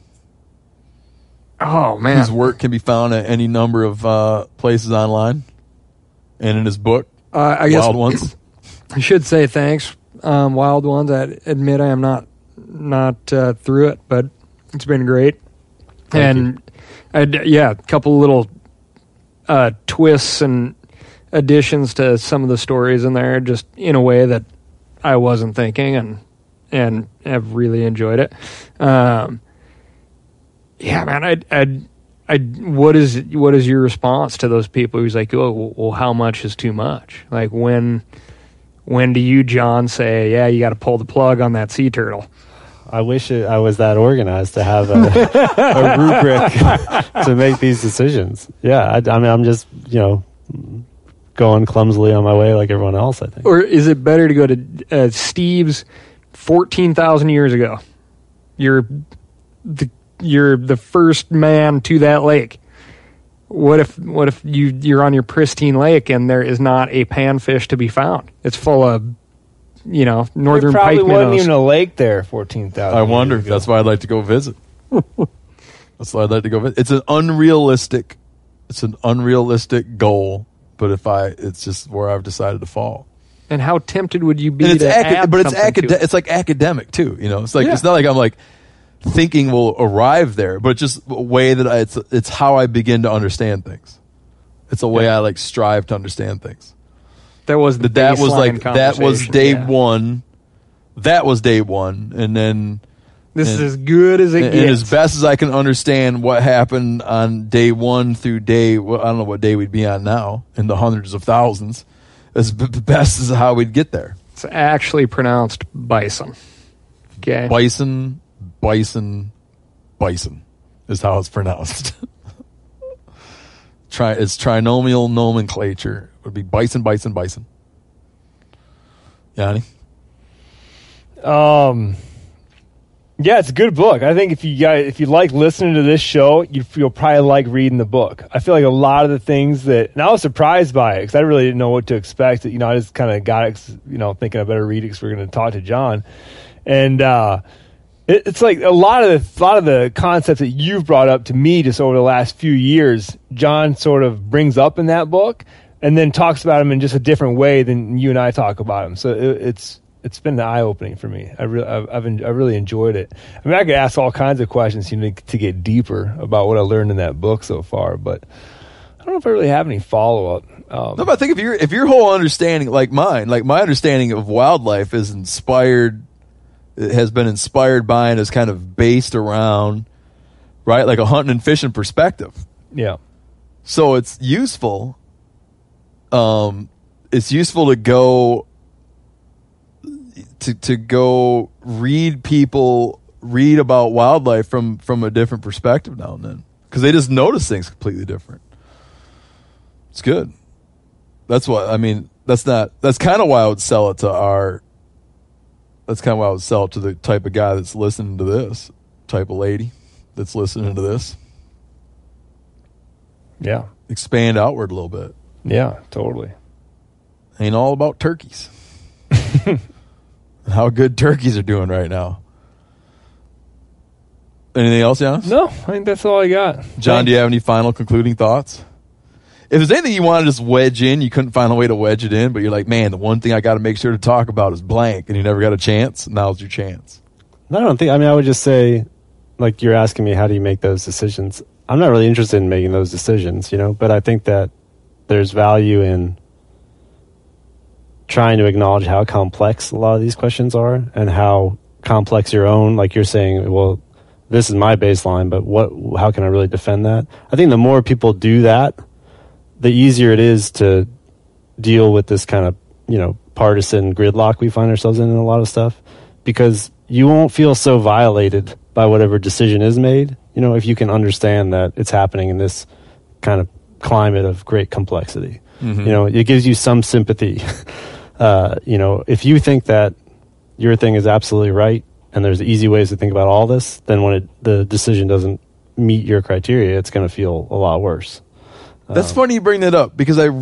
Oh, man. His work can be found at any number of places online and in his book, I guess Wild Ones. I should say thanks, Wild Ones. I admit I am not through it, but it's been great. Thank you. A couple little twists and additions to some of the stories in there, just in a way that I wasn't thinking, and have really enjoyed it. Yeah, man. What is your response to those people who's like, oh, well, how much is too much? Like, when do you, John, say, yeah, you got to pull the plug on that sea turtle? I wish I was that organized to have a rubric to make these decisions. Yeah, I mean, I'm just, you know, going clumsily on my way like everyone else, I think. Or is it better to go to Steve's 14,000 years ago? You're the first man to that lake. What if you're on your pristine lake and there is not a panfish to be found? It's full of, you know, northern there probably pike minnows. wasn't even a lake there 14,000 I wonder. That's why I'd like to go visit. It's an unrealistic goal, but it's just where I've decided to fall. And how tempted would you be And to add but it's something to it? It's like academic too, you know. It's like It's not like I'm like thinking we'll arrive there, but just a way that it's how I begin to understand things. It's a way I like strive to understand things. That was the that was baseline that was conversation, day yeah. one. That was day one, and then This is as good as it and gets. as best as I can understand what happened on day one through I don't know what day we'd be on now, in the hundreds of thousands. As best as how we'd get there. It's actually pronounced bison. Okay. Bison is how it's pronounced. It's trinomial nomenclature. It would be bison. Yanni? Yeah, it's a good book. I think if you like listening to this show, you'll probably like reading the book. I feel like a lot of the things and I was surprised by it because I really didn't know what to expect. You know, I just kind of got it, you know, thinking I better read it because we're going to talk to John. And it's like a lot of the concepts that you've brought up to me just over the last few years, John sort of brings up in that book and then talks about them in just a different way than you and I talk about them. So it's been eye-opening for me. I really enjoyed it. I mean, I could ask all kinds of questions, you know, to get deeper about what I learned in that book so far, but I don't know if I really have any follow-up. No, but I think if your whole understanding, like mine, like my understanding of wildlife has been inspired by and is kind of based around, right, like a hunting and fishing perspective. Yeah. So it's useful. It's useful to go. To go read about wildlife from a different perspective now and then, because they just notice things completely different. It's good. That's what I mean. That's kind of why I would sell it to the type of guy that's listening to this, type of lady that's listening to this. Yeah. Expand outward a little bit. Yeah, totally. Ain't all about turkeys. How good turkeys are doing right now. Anything else, Giannis? No, I think that's all I got. John, do you have any final concluding thoughts? if there's anything you want to just wedge in, you couldn't find a way to wedge it in, but you're like, man, the one thing I got to make sure to talk about is blank, and you never got a chance. Now's your chance. I don't think. I mean, I would just say, like, you're asking me, how do you make those decisions? I'm not really interested in making those decisions, but I think that there's value in trying to acknowledge how complex a lot of these questions are and how complex your own, like you're saying, well, this is my baseline, but how can I really defend that? I think the more people do that, the easier it is to deal with this kind of, partisan gridlock we find ourselves in a lot of stuff, because you won't feel so violated by whatever decision is made, if you can understand that it's happening in this kind of climate of great complexity. Mm-hmm. It gives you some sympathy. If you think that your thing is absolutely right and there's easy ways to think about all this, then when the decision doesn't meet your criteria, it's going to feel a lot worse. That's funny you bring that up, because there's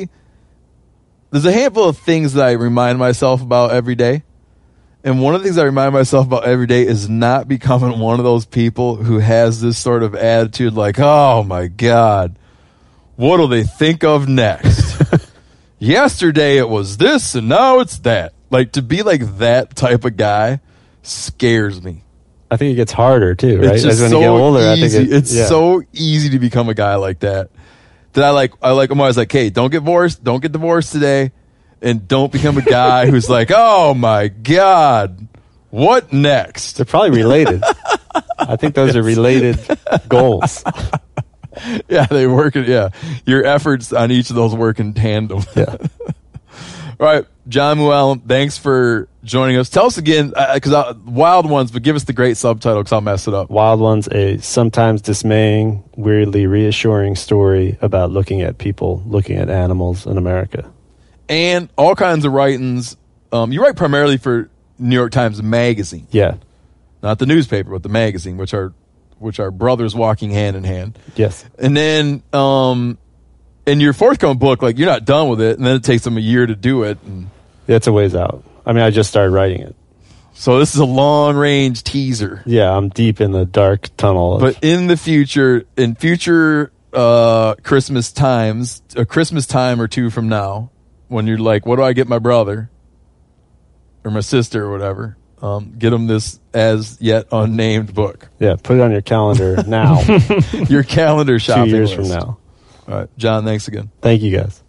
a handful of things that I remind myself about every day. And one of the things I remind myself about every day is not becoming one of those people who has this sort of attitude like, oh my God, what'll they think of next? Yesterday it was this and now it's that. Like, to be like that type of guy scares me. I think it gets harder too, right? It's just As when you get older, easy. I think it's so easy to become a guy like that. That I'm always like, hey, don't get divorced today. And don't become a guy who's like, oh my God, what next? They're probably related. I think those are related goals. Yeah, they work. Yeah, your efforts on each of those work in tandem. Yeah. All right, John Mooallem, thanks for joining us. Tell us again, because Wild Ones, but give us the great subtitle because I'll mess it up. Wild Ones, a sometimes dismaying, weirdly reassuring story about looking at people, looking at animals in America. And all kinds of writings. You write primarily for New York Times Magazine. Yeah. Not the newspaper, but the magazine, which are brothers walking hand in hand. Yes. And then in your forthcoming book, like, you're not done with it, and then it takes them a year to do it. And it's a ways out. I mean, I just started writing it. So this is a long-range teaser. Yeah, I'm deep in the dark tunnel. But in the future, Christmas times, a Christmas time or two from now, when you're like, what do I get my brother or my sister or whatever, get them this as yet unnamed book. Yeah, put it on your calendar now. Your calendar shopping 2 years list. from now. All right, John, thanks again. Thank you, guys.